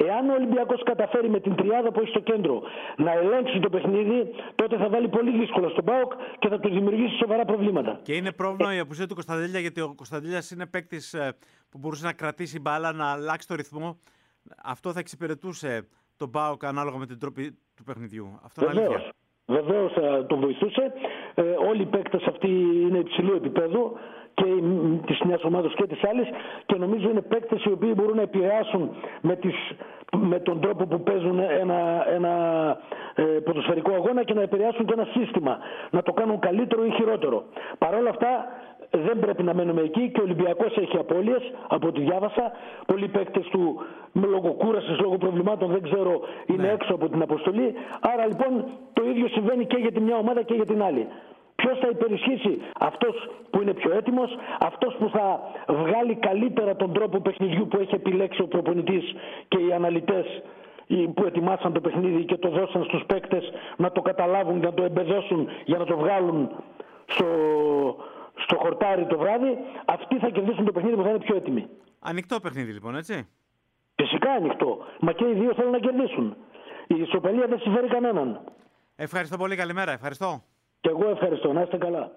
Εάν ο Ολυμπιακός καταφέρει με την τριάδα που έχει στο κέντρο να ελέγξει το παιχνίδι, τότε θα βάλει πολύ δύσκολα στον ΠΑΟΚ και θα του δημιουργήσει σοβαρά προβλήματα. Και είναι πρόβλημα η απουσία του Κωνσταντέλια, γιατί ο Κωνσταντέλιας είναι παίκτης που μπορούσε να κρατήσει μπάλα, να αλλάξει το ρυθμό. Αυτό θα εξυπηρετούσε τον ΠΑΟΚ ανάλογα με την τρόπη του παιχνιδιού. Αυτό είναι αλήθεια. Βεβαίως θα τον βοηθούσε. Όλοι οι παίκτες αυτοί είναι υψηλού επίπεδου, και της μιας ομάδας και της άλλης, και νομίζω είναι παίκτες οι οποίοι μπορούν να επηρεάσουν με τον τρόπο που παίζουν ένα ποδοσφαιρικό αγώνα και να επηρεάσουν και ένα σύστημα, να το κάνουν καλύτερο ή χειρότερο. Παρ' όλα αυτά δεν πρέπει να μένουμε εκεί, και ο Ολυμπιακός έχει απώλειες από ό,τι διάβασα. Πολλοί παίκτες του λόγω κούρασης, λόγω προβλημάτων, δεν ξέρω, είναι έξω από την αποστολή. Άρα λοιπόν το ίδιο συμβαίνει και για τη μια ομάδα και για την άλλη. Ποιος θα υπερισχύσει? Αυτός που είναι πιο έτοιμος, αυτός που θα βγάλει καλύτερα τον τρόπο παιχνιδιού που έχει επιλέξει ο προπονητής και οι αναλυτές που ετοιμάσαν το παιχνίδι και το δώσαν στους παίκτες να το καταλάβουν, να το εμπεδώσουν για να το βγάλουν στο χορτάρι το βράδυ. Αυτοί θα κερδίσουν το παιχνίδι που θα είναι πιο έτοιμοι. Ανοιχτό παιχνίδι λοιπόν, έτσι. Φυσικά ανοιχτό. Μα και οι δύο θέλουν να κερδίσουν. Η ισοπαλία δεν συμφέρει κανέναν. Ευχαριστώ πολύ. Καλημέρα. Ευχαριστώ. Και εγώ ευχαριστώ. Να είστε καλά.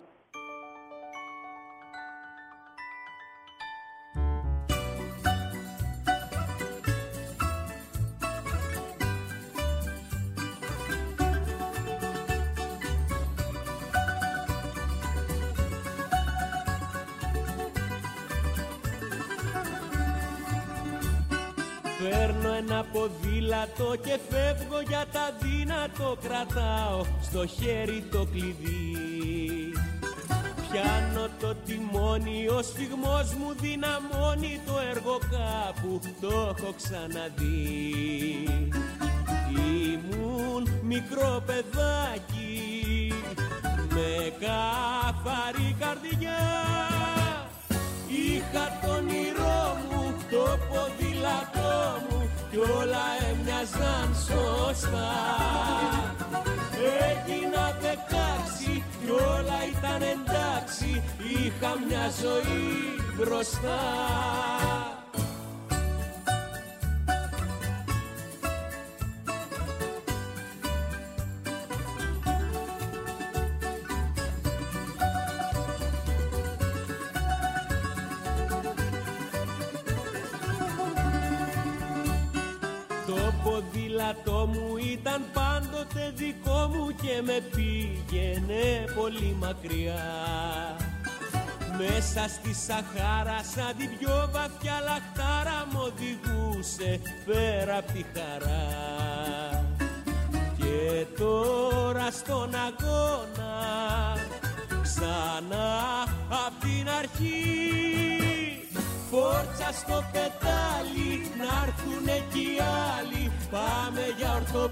Παίρνω ένα ποδήλατο και φεύγω για τα δύνατο, κρατάω στο χέρι το κλειδί. Πιάνω το τιμόνι, ο σφιγμός μου δυναμώνει, το έργο κάπου το έχω ξαναδεί. Ήμουν μικρό παιδάκι με καθαρή καρδιά, είχα το όνειρό μου, το ποδήλατό μου, κι όλα έμοιαζαν σωστά. Έγινα 16 κι όλα ήταν εντάξει, είχα μια ζωή μπροστά. Το ποδήλατό μου ήταν πάντοτε δικό μου και με πήγαινε πολύ μακριά. Μέσα στη Σαχάρα σαν την πιο βαθιά λαχτάρα μ' οδηγούσε πέρα απ' τη χαρά. Και τώρα στον αγώνα ξανά απ' την αρχή, φόρτσα στο πετάλι, να'ρθουνε κι οι άλλοι, πάμε για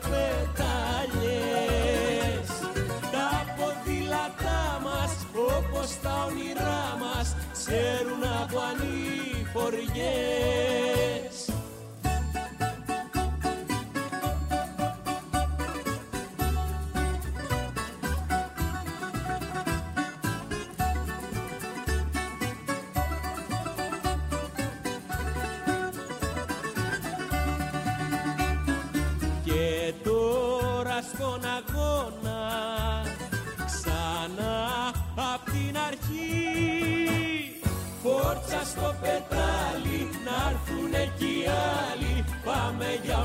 ορθοπετάλιες. Τα ποδήλατά μας, όπως τα όνειρά μας, ξέρουν από ανηφοριές. Στον αγώνα ξανά απ' την αρχή, φόρτσα στο πετάλι, να'ρθουνε κι οι άλλοι, πάμε για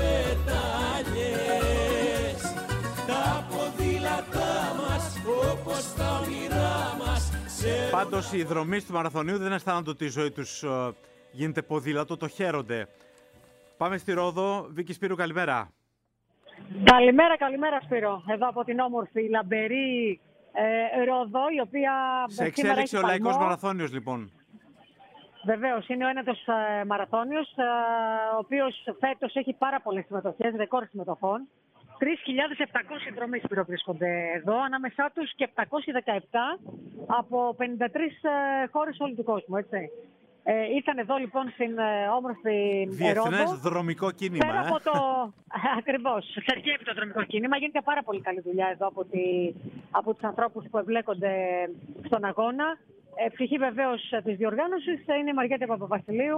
ορθοπετάλιες. Τα ποδήλατά μας, όπως τα όνειρά μας. Πάντως οι δρομείς του μαραθωνίου δεν αισθάνονται ότι η ζωή τους γίνεται ποδήλατο, το χαίρονται. Πάμε στη Ρόδο. Βίκη Σπύρου, καλημέρα. Καλημέρα Σπύρο. Εδώ από την όμορφη, λαμπερή Ρόδο, η οποία σε εξέλιξη ο Λαϊκός Μαραθώνιος λοιπόν. Βεβαίως, είναι ο ένατος μαραθώνιος, ο οποίος φέτος έχει πάρα πολλές συμμετοχές, ρεκόρ συμμετοχών. 3.700 δρομείς βρίσκονται εδώ, ανάμεσά τους και 717 από 53 χώρες όλου του κόσμου, έτσι. Ήρθαν εδώ λοιπόν στην όμορφη Ρόδο. Διεθνές δρομικό κίνημα. Πέρα από το... Ακριβώς. Σεργεύει το δρομικό κίνημα. Γίνεται πάρα πολύ καλή δουλειά εδώ από τους ανθρώπους που εμπλέκονται στον αγώνα. Ευτυχή βεβαίως της διοργάνωσης είναι η Μαριέτα Παπαβασιλείου,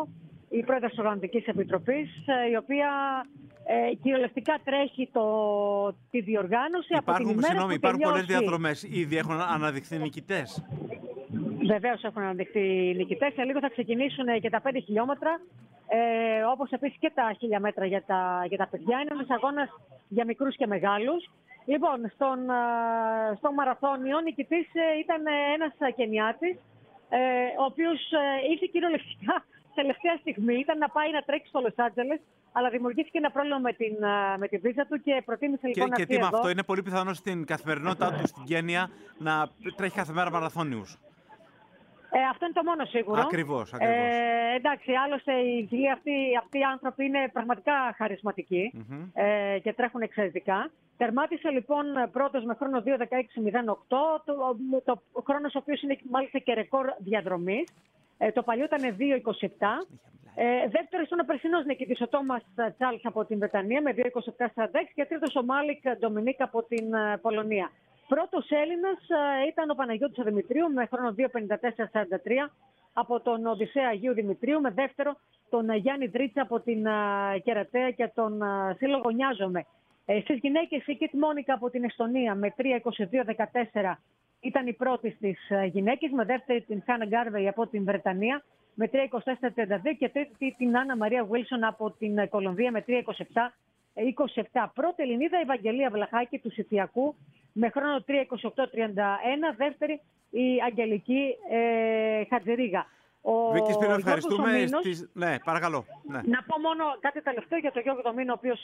η πρόεδρος της Οργανωτικής Επιτροπής, η οποία κυριολεκτικά τρέχει τη διοργάνωση από την ημέρα που υπάρχουν πολλές τελειώσει. διαδρομές. Ήδη έχουν αναδειχθεί νικητές. Βεβαίως έχουν αναδειχθεί νικητές. Σε λίγο θα ξεκινήσουν και τα 5 χιλιόμετρα, όπως επίσης και τα 1000 μέτρα για τα παιδιά. Είναι ένας αγώνας για μικρούς και μεγάλους. Λοιπόν, στον μαραθώνιο νικητής ήταν ένας Κενιάτης, ο οποίος ήρθε κυριολεκτικά τελευταία στιγμή. Ήταν να πάει να τρέξει στο Λος Άντζελες, αλλά δημιουργήθηκε ένα πρόβλημα με τη βίζα του και προτίμησε λοιπόν να και έρθει τι με εδώ. αυτό, είναι πολύ πιθανό στην καθημερινότητά του στην Κένια να τρέχει κάθε μέρα μαραθώνιους. Αυτό είναι το μόνο σίγουρο. Ακριβώς. Εντάξει, άλλωστε αυτοί οι άνθρωποι είναι πραγματικά χαρισματικοί και τρέχουν εξαιρετικά. Τερμάτισε λοιπόν πρώτος με χρόνο 2:16:08, το χρόνος ο οποίος είναι μάλιστα και ρεκόρ διαδρομής. Το παλιό ήταν 2:27. Δεύτερος ήταν ο περσινός νικητής, ο Τόμας Τσάλς από την Βρετανία με 2:27:46 και τρίτος ο Μάλικ Ντομινίκ από την Πολωνία. Πρώτος Έλληνας ήταν ο Παναγιώτης Δημητρίου με χρόνο 2:54:43 από τον Οδυσσέα Αγίου Δημητρίου, με δεύτερο τον Γιάννη Δρίτσα από την Κερατέα και τον Σύλλογο Νοιάζομαι. Στις γυναίκες η Κιτ Μόνικα από την Εστονία με 3:22:14 ήταν η πρώτη στις γυναίκες, με δεύτερη την Χάνα Γκάρβεϊ από την Βρετανία με 3:24:32 και τρίτη την Άννα Μαρία Βίλσον από την Κολομβία με 3:27:27. Πρώτη Ελληνίδα η Βαγγελία Βλαχάκη του Σιθιακού με χρόνο 3:28:31, δεύτερη η Αγγελική Χατζηρίγα. Βίκη Σπύρο, ευχαριστούμε. Ναι, παρακαλώ. Ναι. Να πω μόνο κάτι τελευταίο για τον Γιώργο Δομήνο, ο οποίος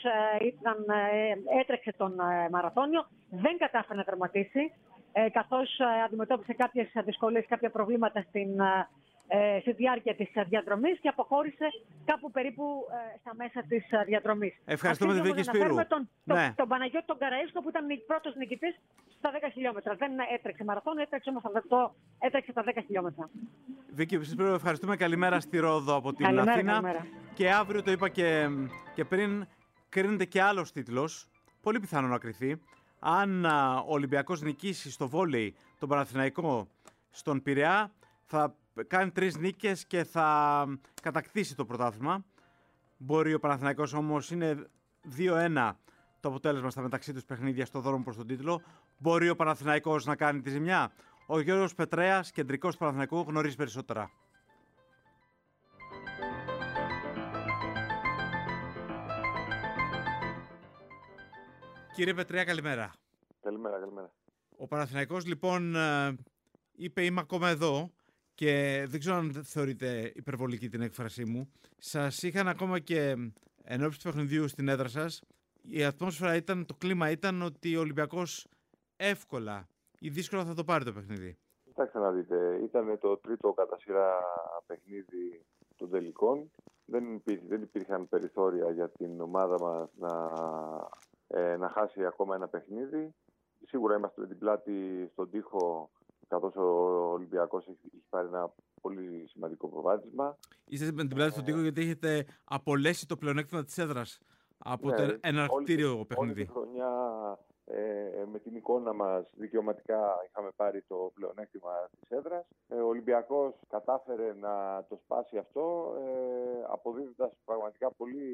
έτρεξε τον μαραθώνιο. Δεν κατάφερε να τερματίσει, καθώς αντιμετώπισε κάποιες δυσκολίες, κάποια προβλήματα στη διάρκεια της διαδρομής και αποχώρησε κάπου περίπου στα μέσα της διαδρομής. Ευχαριστούμε τη Βίκη Σπύρου. Τον Παναγιώτη τον Καραΐσκο, που ήταν πρώτος νικητής στα 10 χιλιόμετρα. Δεν έτρεξε μαραθώνιο, έτρεξε τα 10 χιλιόμετρα. Βίκη Σπύρου, ευχαριστούμε. Καλημέρα στη Ρόδο από την Αθήνα. Καλημέρα. Και αύριο, το είπα και πριν, κρίνεται και άλλος τίτλος. Πολύ πιθανό να κριθεί. Αν ο Ολυμπιακός νικήσει στο βόλεϊ τον Παναθηναϊκό στον Πειραιά, θα κάνει 3 νίκες και θα κατακτήσει το πρωτάθλημα. Μπορεί ο Παναθηναϊκός όμως, είναι 2-1 το αποτέλεσμα στα μεταξύ τους παιχνίδια στο δρόμο προς τον τίτλο. Μπορεί ο Παναθηναϊκός να κάνει τη ζημιά. Ο Γιώργος Πετρέας, κεντρικός του Παναθηναϊκού, γνωρίζει περισσότερα. Κύριε Πετρέα, καλημέρα. Καλημέρα. Ο Παναθηναϊκός λοιπόν είπε είμαι ακόμα εδώ και δεν ξέρω αν θεωρείτε υπερβολική την έκφρασή μου. Σας είχαν ακόμα και ενώπιση του παιχνιδιού στην έδρα σας. Η ατμόσφαιρα το κλίμα ήταν ότι ο Ολυμπιακός εύκολα ή δύσκολα θα το πάρει το παιχνίδι. Κοιτάξτε να δείτε, ήταν το τρίτο κατά σειρά παιχνίδι των τελικών. Δεν υπήρχαν περιθώρια για την ομάδα μας να χάσει ακόμα ένα παιχνίδι. Σίγουρα είμαστε με την πλάτη στον τοίχο, καθώς ο Ολυμπιακός έχει πάρει ένα πολύ σημαντικό προβάδισμα. Είστε με την πλάτη στον τοίχο γιατί έχετε απολέσει το πλεονέκτημα της έδρας από το εναρκτήριο παιχνίδι. Όλη τη χρονιά με την εικόνα μας δικαιωματικά είχαμε πάρει το πλεονέκτημα της έδρας. Ο Ολυμπιακός κατάφερε να το σπάσει αυτό, αποδίδοντας πραγματικά πολύ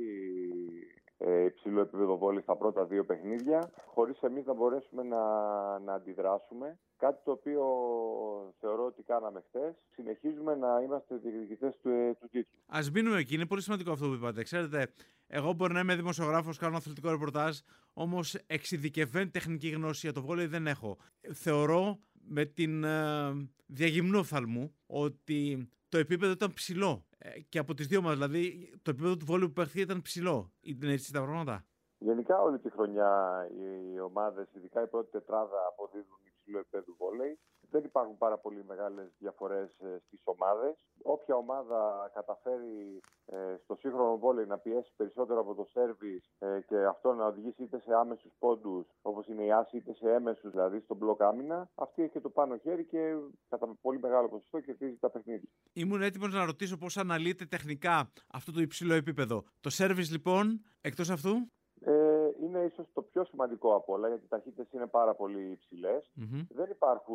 υψηλό επίπεδο βόλεϊ στα πρώτα 2 παιχνίδια, χωρίς εμείς να μπορέσουμε να αντιδράσουμε. Κάτι το οποίο θεωρώ ότι κάναμε χθες. Συνεχίζουμε να είμαστε διεκδικητές του τίτλου. Ας μείνουμε εκεί. Είναι πολύ σημαντικό αυτό που είπατε. Ξέρετε, εγώ μπορεί να είμαι δημοσιογράφος, κάνω αθλητικό ρεπορτάζ, όμως εξειδικευμένη τεχνική γνώση για το βόλεϊ δεν έχω. Θεωρώ με την διαγυμνού οφθαλμού ότι το επίπεδο ήταν ψηλό. Και από τις δύο μας, δηλαδή, το επίπεδο του βόλεϊ που παίχθηκε ήταν ψηλό. Είναι έτσι τα πράγματα? Γενικά όλη τη χρονιά οι ομάδες, ειδικά η πρώτη τετράδα, αποδίδουν υψηλό επίπεδο βόλεϊ. Δεν υπάρχουν πάρα πολύ μεγάλες διαφορές στις ομάδες. Όποια ομάδα καταφέρει στο σύγχρονο βόλεϊ να πιέσει περισσότερο από το σέρβις και αυτό να οδηγήσει είτε σε άμεσους πόντους, όπως είναι η άση, είτε σε έμεσους, δηλαδή στον μπλοκ άμυνα, αυτή έχει και το πάνω χέρι και κατά πολύ μεγάλο ποσοστό κερδίζει τα παιχνίδια. Ήμουν έτοιμος να ρωτήσω πώς αναλύεται τεχνικά αυτό το υψηλό επίπεδο. Το σέρβις λοιπόν, εκτός αυτού? Είναι ίσως το πιο σημαντικό από όλα, γιατί οι ταχύτητες είναι πάρα πολύ υψηλές. Δεν υπάρχουν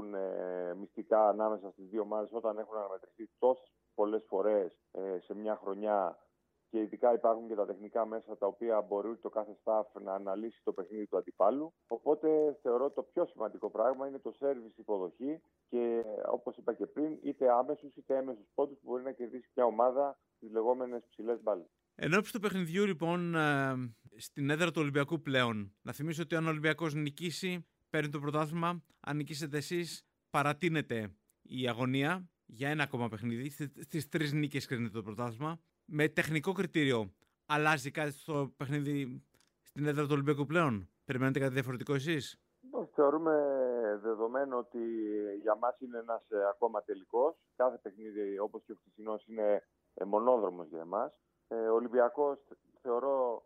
μυστικά ανάμεσα στις δύο ομάδες όταν έχουν αναμετρηθεί τόσες πολλές φορές σε μια χρονιά και ειδικά υπάρχουν και τα τεχνικά μέσα τα οποία μπορεί το κάθε staff να αναλύσει το παιχνίδι του αντιπάλου. Οπότε θεωρώ το πιο σημαντικό πράγμα είναι το service υποδοχή και όπως είπα και πριν, είτε άμεσους είτε έμεσους πόντους που μπορεί να κερδίσει μια ομάδα στις λεγόμενες ψηλές μπάλες. Ενώπιση του παιχνιδιού, λοιπόν, στην έδρα του Ολυμπιακού πλέον, να θυμίσω ότι αν ο Ολυμπιακός νικήσει, παίρνει το πρωτάθλημα. Αν νικήσετε εσείς, παρατείνεται η αγωνία για ένα ακόμα παιχνίδι. Στις 3 νίκες κρίνεται το πρωτάθλημα. Με τεχνικό κριτήριο, αλλάζει κάτι στο παιχνίδι στην έδρα του Ολυμπιακού πλέον? Περιμένετε κάτι διαφορετικό εσείς? Θεωρούμε δεδομένο ότι για μας είναι ένας ακόμα τελικός. Κάθε παιχνίδι, όπως και ο χθεσινός, είναι μονόδρομος για εμάς. Ο Ολυμπιακός θεωρώ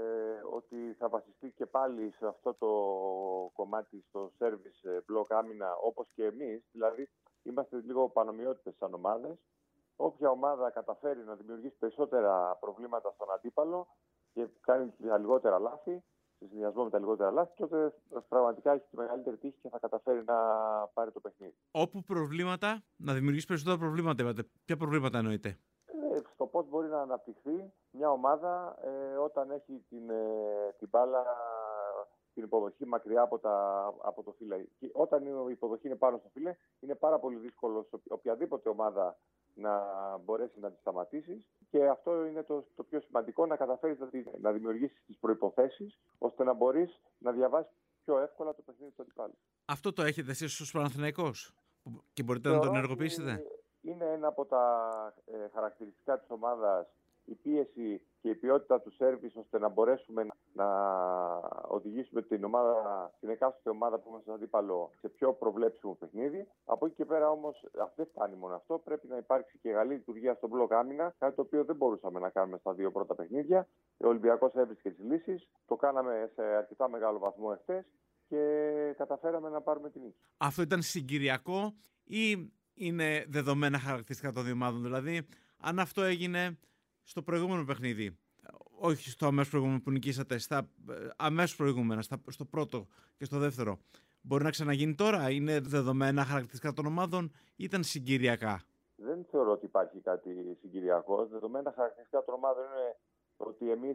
ότι θα βασιστεί και πάλι σε αυτό το κομμάτι, στο service block άμυνα, όπως και εμείς. Δηλαδή είμαστε λίγο πανομοιότυπες σαν ομάδες. Όποια ομάδα καταφέρει να δημιουργήσει περισσότερα προβλήματα στον αντίπαλο και κάνει τα λιγότερα λάθη, σε συνδυασμό με τα λιγότερα λάθη, τότε πραγματικά έχει τη μεγαλύτερη τύχη και θα καταφέρει να πάρει το παιχνίδι. Όπου προβλήματα, να δημιουργήσει περισσότερα προβλήματα, είπατε. Ποια προβλήματα εννοείτε? Στο πώς μπορεί να αναπτυχθεί μια ομάδα όταν έχει την μπάλα, την υποδοχή μακριά από το φύλλα. Και όταν η υποδοχή είναι πάνω στο φύλλα, είναι πάρα πολύ δύσκολο σε οποιαδήποτε ομάδα να μπορέσει να τη σταματήσει. Και αυτό είναι το πιο σημαντικό, να καταφέρεις να δημιουργήσεις τις προϋποθέσεις ώστε να μπορείς να διαβάσεις πιο εύκολα το παιχνίδι του αντιπάλου. Αυτό το έχετε εσείς ως Παναθηναϊκός και μπορείτε να το ενεργοποιήσετε? Είναι ένα από τα χαρακτηριστικά της ομάδας, η πίεση και η ποιότητα του σέρβις, ώστε να μπορέσουμε να οδηγήσουμε την εκάστοτε ομάδα που είμαστε στον αντίπαλο σε πιο προβλέψιμο παιχνίδι. Από εκεί και πέρα όμως δεν φτάνει μόνο αυτό. Πρέπει να υπάρξει και καλή λειτουργία στον μπλοκ άμυνα, κάτι το οποίο δεν μπορούσαμε να κάνουμε στα 2 πρώτα παιχνίδια. Ο Ολυμπιακός έβρισκε τις λύσεις. Το κάναμε σε αρκετά μεγάλο βαθμό εχθές και καταφέραμε να πάρουμε την νίκη. Αυτό ήταν συγκυριακό ή είναι δεδομένα χαρακτηριστικά των δύο ομάδων? Δηλαδή, αν αυτό έγινε στο προηγούμενο παιχνίδι, όχι στο αμέσως προηγούμενο που νικήσατε, στα αμέσως προηγούμενα, στο πρώτο και στο δεύτερο, μπορεί να ξαναγίνει τώρα? Είναι δεδομένα χαρακτηριστικά των ομάδων ή ήταν συγκυριακά? Δεν θεωρώ ότι υπάρχει κάτι συγκυριακό. Δεδομένα χαρακτηριστικά των ομάδων είναι ότι εμείς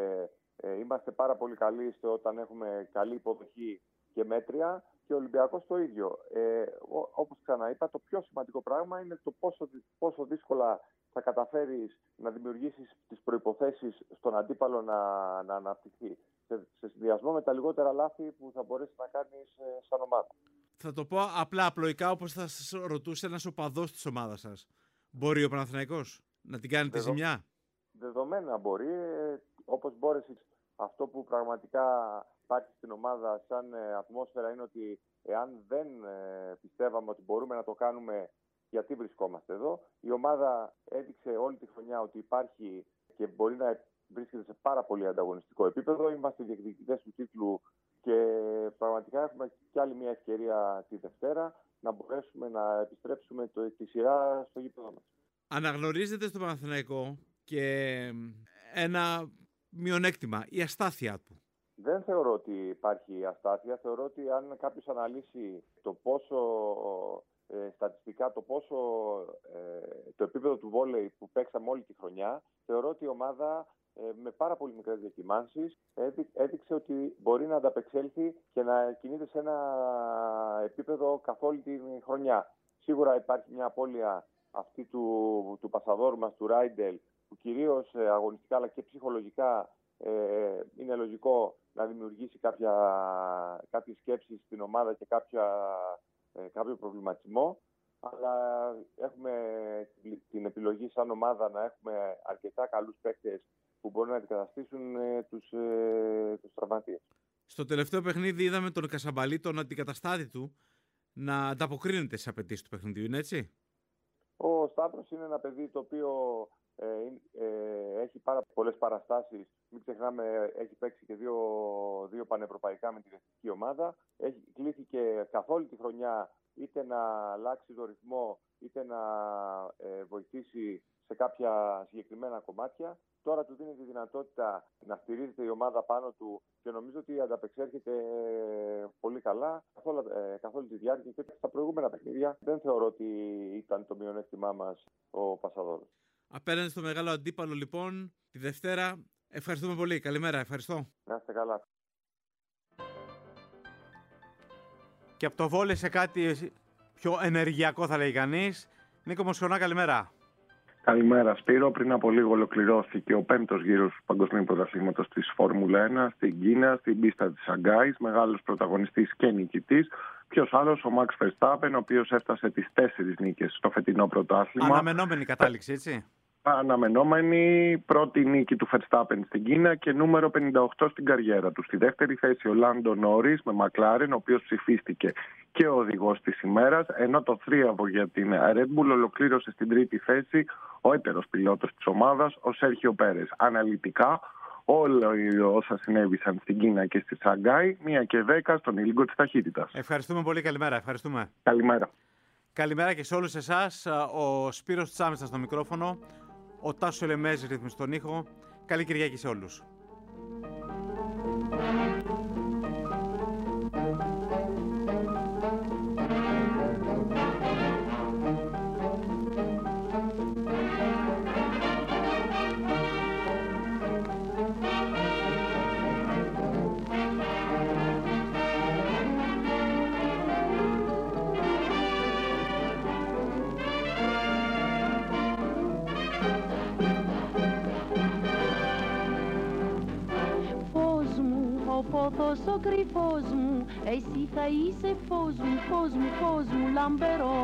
είμαστε πάρα πολύ καλοί όταν έχουμε καλή υποδοχή και μέτρια, και ο Ολυμπιακός το ίδιο. Όπως ξαναείπα, το πιο σημαντικό πράγμα είναι το πόσο δύσκολα θα καταφέρεις να δημιουργήσεις τις προϋποθέσεις στον αντίπαλο να αναπτυχθεί σε συνδυασμό με τα λιγότερα λάθη που θα μπορέσεις να κάνεις σαν ομάδα. Θα το πω απλά απλοϊκά, όπως θα σας ρωτούσε ένας οπαδός της ομάδας σας. Μπορεί ο Παναθηναϊκός να την κάνει τη ζημιά? Δεδομένα μπορεί, όπως μπόρεσε. Αυτό που πραγματικά υπάρχει στην ομάδα σαν ατμόσφαιρα είναι ότι εάν δεν πιστεύαμε ότι μπορούμε να το κάνουμε, γιατί βρισκόμαστε εδώ. Η ομάδα έδειξε όλη τη χρονιά ότι υπάρχει και μπορεί να βρίσκεται σε πάρα πολύ ανταγωνιστικό επίπεδο. Είμαστε διεκδικητές του τίτλου και πραγματικά έχουμε κι άλλη μια ευκαιρία τη Δευτέρα να μπορέσουμε να επιστρέψουμε τη σειρά στο γήπεδο μας. Αναγνωρίζετε στο Παναθηναϊκό και ένα μειονέκτημα, η αστάθεια του? Δεν θεωρώ ότι υπάρχει αστάθεια. Θεωρώ ότι αν κάποιος αναλύσει το πόσο στατιστικά, το επίπεδο του βόλεϊ που παίξαμε όλη τη χρονιά, θεωρώ ότι η ομάδα με πάρα πολύ μικρές διακυμάνσεις έδειξε ότι μπορεί να ανταπεξέλθει και να κινείται σε ένα επίπεδο καθ' όλη τη χρονιά. Σίγουρα υπάρχει μια απώλεια αυτή του πασαδόρου μας, του Ράιντελ, που κυρίως αγωνιστικά αλλά και ψυχολογικά είναι λογικό να δημιουργήσει κάποιες σκέψεις στην ομάδα και κάποιο προβληματισμό. Αλλά έχουμε την επιλογή σαν ομάδα να έχουμε αρκετά καλούς παίκτες που μπορούν να αντικαταστήσουν τους τραυματίες. Στο τελευταίο παιχνίδι είδαμε τον Κασαμπαλή, τον αντικαταστάτη του, να ανταποκρίνεται στις απαιτήσεις του παιχνιδιού, είναι έτσι? Ο Σταύρος είναι ένα παιδί το οποίο έχει πάρα πολλές παραστάσεις. Μην ξεχνάμε, έχει παίξει και δύο πανευρωπαϊκά με την εθνική ομάδα. Κλήθηκε καθ' όλη τη χρονιά είτε να αλλάξει το ρυθμό, είτε να βοηθήσει σε κάποια συγκεκριμένα κομμάτια. Τώρα του δίνει τη δυνατότητα να στηρίζεται η ομάδα πάνω του και νομίζω ότι ανταπεξέρχεται πολύ καλά καθ' όλη τη διάρκεια και στα προηγούμενα παιχνίδια. Δεν θεωρώ ότι ήταν το μειονέκτημά μας ο Πασαδόρος. απέναντι στο μεγάλο αντίπαλο λοιπόν τη Δευτέρα. Ευχαριστούμε πολύ. Καλημέρα. Ευχαριστώ. Να είστε καλά. Και από το βόλεϊ σε κάτι πιο ενεργειακό θα λέει κανείς. Νίκο Μοσχονά, καλημέρα. Καλημέρα Σπύρο. Πριν από λίγο ολοκληρώθηκε ο 5ος γύρος του Παγκοσμίου Πρωταθλήματος της Φόρμουλα 1 στην Κίνα, στην πίστα της Σανγκάης. Μεγάλος πρωταγωνιστής και νικητής. Ποιος άλλος, ο Max Verstappen, ο οποίος έφτασε τις 4 νίκες στο φετινό πρωτάθλημα. Αναμενόμενη κατάληξη, έτσι. Αναμενόμενη πρώτη νίκη του Verstappen στην Κίνα και νούμερο 58 στην καριέρα του. Στη δεύτερη θέση ο Λάντο Νόρις με McLaren, ο οποίος ψηφίστηκε και ο οδηγός της ημέρας, ενώ το θρίαβο για την Red Bull ολοκλήρωσε στην τρίτη θέση ο έτερος πιλότος της ομάδας, ο Σέρχιο Πέρες. Αναλυτικά, όλα όσα συνέβησαν στην Κίνα και στη Σανγκάη, 1 και 10 στον ήλιγκο της ταχύτητας. Ευχαριστούμε πολύ. Καλημέρα. Ευχαριστούμε. Καλημέρα. Καλημέρα και σε όλους εσάς. Ο Σπύρος Τσάμιστα στο μικρόφωνο, ο Τάσος Ελεμέζης ρύθμισε τον ήχο. Καλή Κυριακή σε όλους. Πόθος ο κρυφός μου, εσύ θα είσαι φως μου, φως μου, φως μου λαμπερό.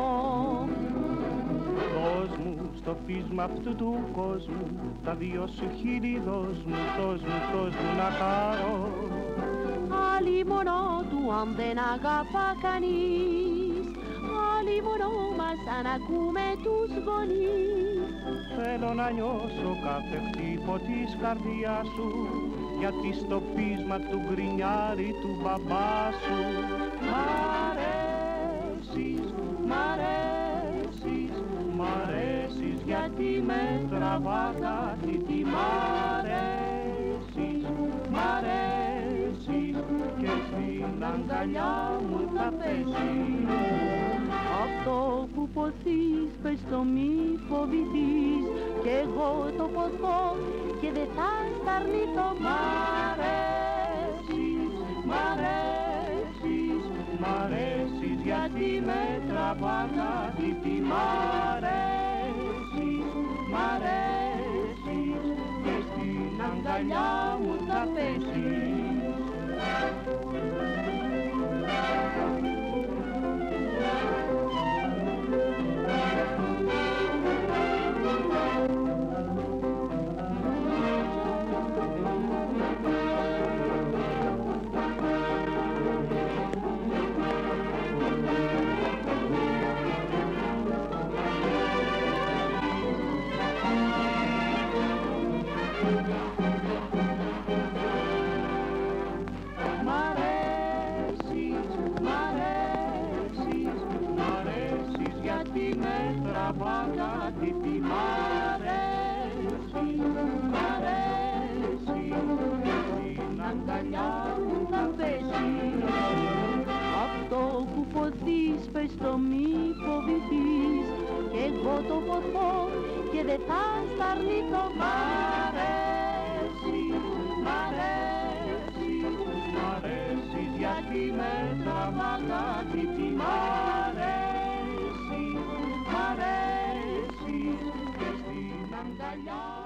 Φως μου στο φύσμα αυτού του κόσμου, τα 2 σου χείλη δώσ' μου, δώσ' μου, δώσ' μου να χαρώ. Άλλη μόνο του αν δεν αγαπά κανείς, άλλη μόνο μας αν ακούμε τους γονείς. Θέλω να νιώσω κάθε χτύπο της καρδιάς σου, γιατί στο πείσμα του γκρινιάρι του μπαμπά σου. Μ' αρέσεις, μ' αρέσεις, μ' αρέσεις, γιατί με τραβάγατε. Τι μ' αρέσεις, μ' αρέσεις, και στην αγκαλιά μου θα πέσεις. Αυτό που ποθείς πες το μη φοβηθείς, κι εγώ το ποθώ και δεν θα σ' αρνηθώ. Μ' αρέσεις, μ' αρέσεις, μ' αρέσεις, γιατί με τραβάγατε. Τι μ' αρέσεις, μ' αρέσεις, και στην αγκαλιά μου θα πέσεις. Τραβάγατε. Τι μ' αρέσεις, μ' αρέσεις, στην αγκαλιά μου θα πέσεις. Αυτό που ποθείς πες το μη φοβηθείς, κι εγώ το ποθώ και δεν θα σ' αρνηθώ. Μ' αρέσεις, μ' αρέσεις, μ' αρέσεις, γιατί με τραβάγατε. Τι μ' αρέσεις, μ' αρέσεις, και στην αγκαλιά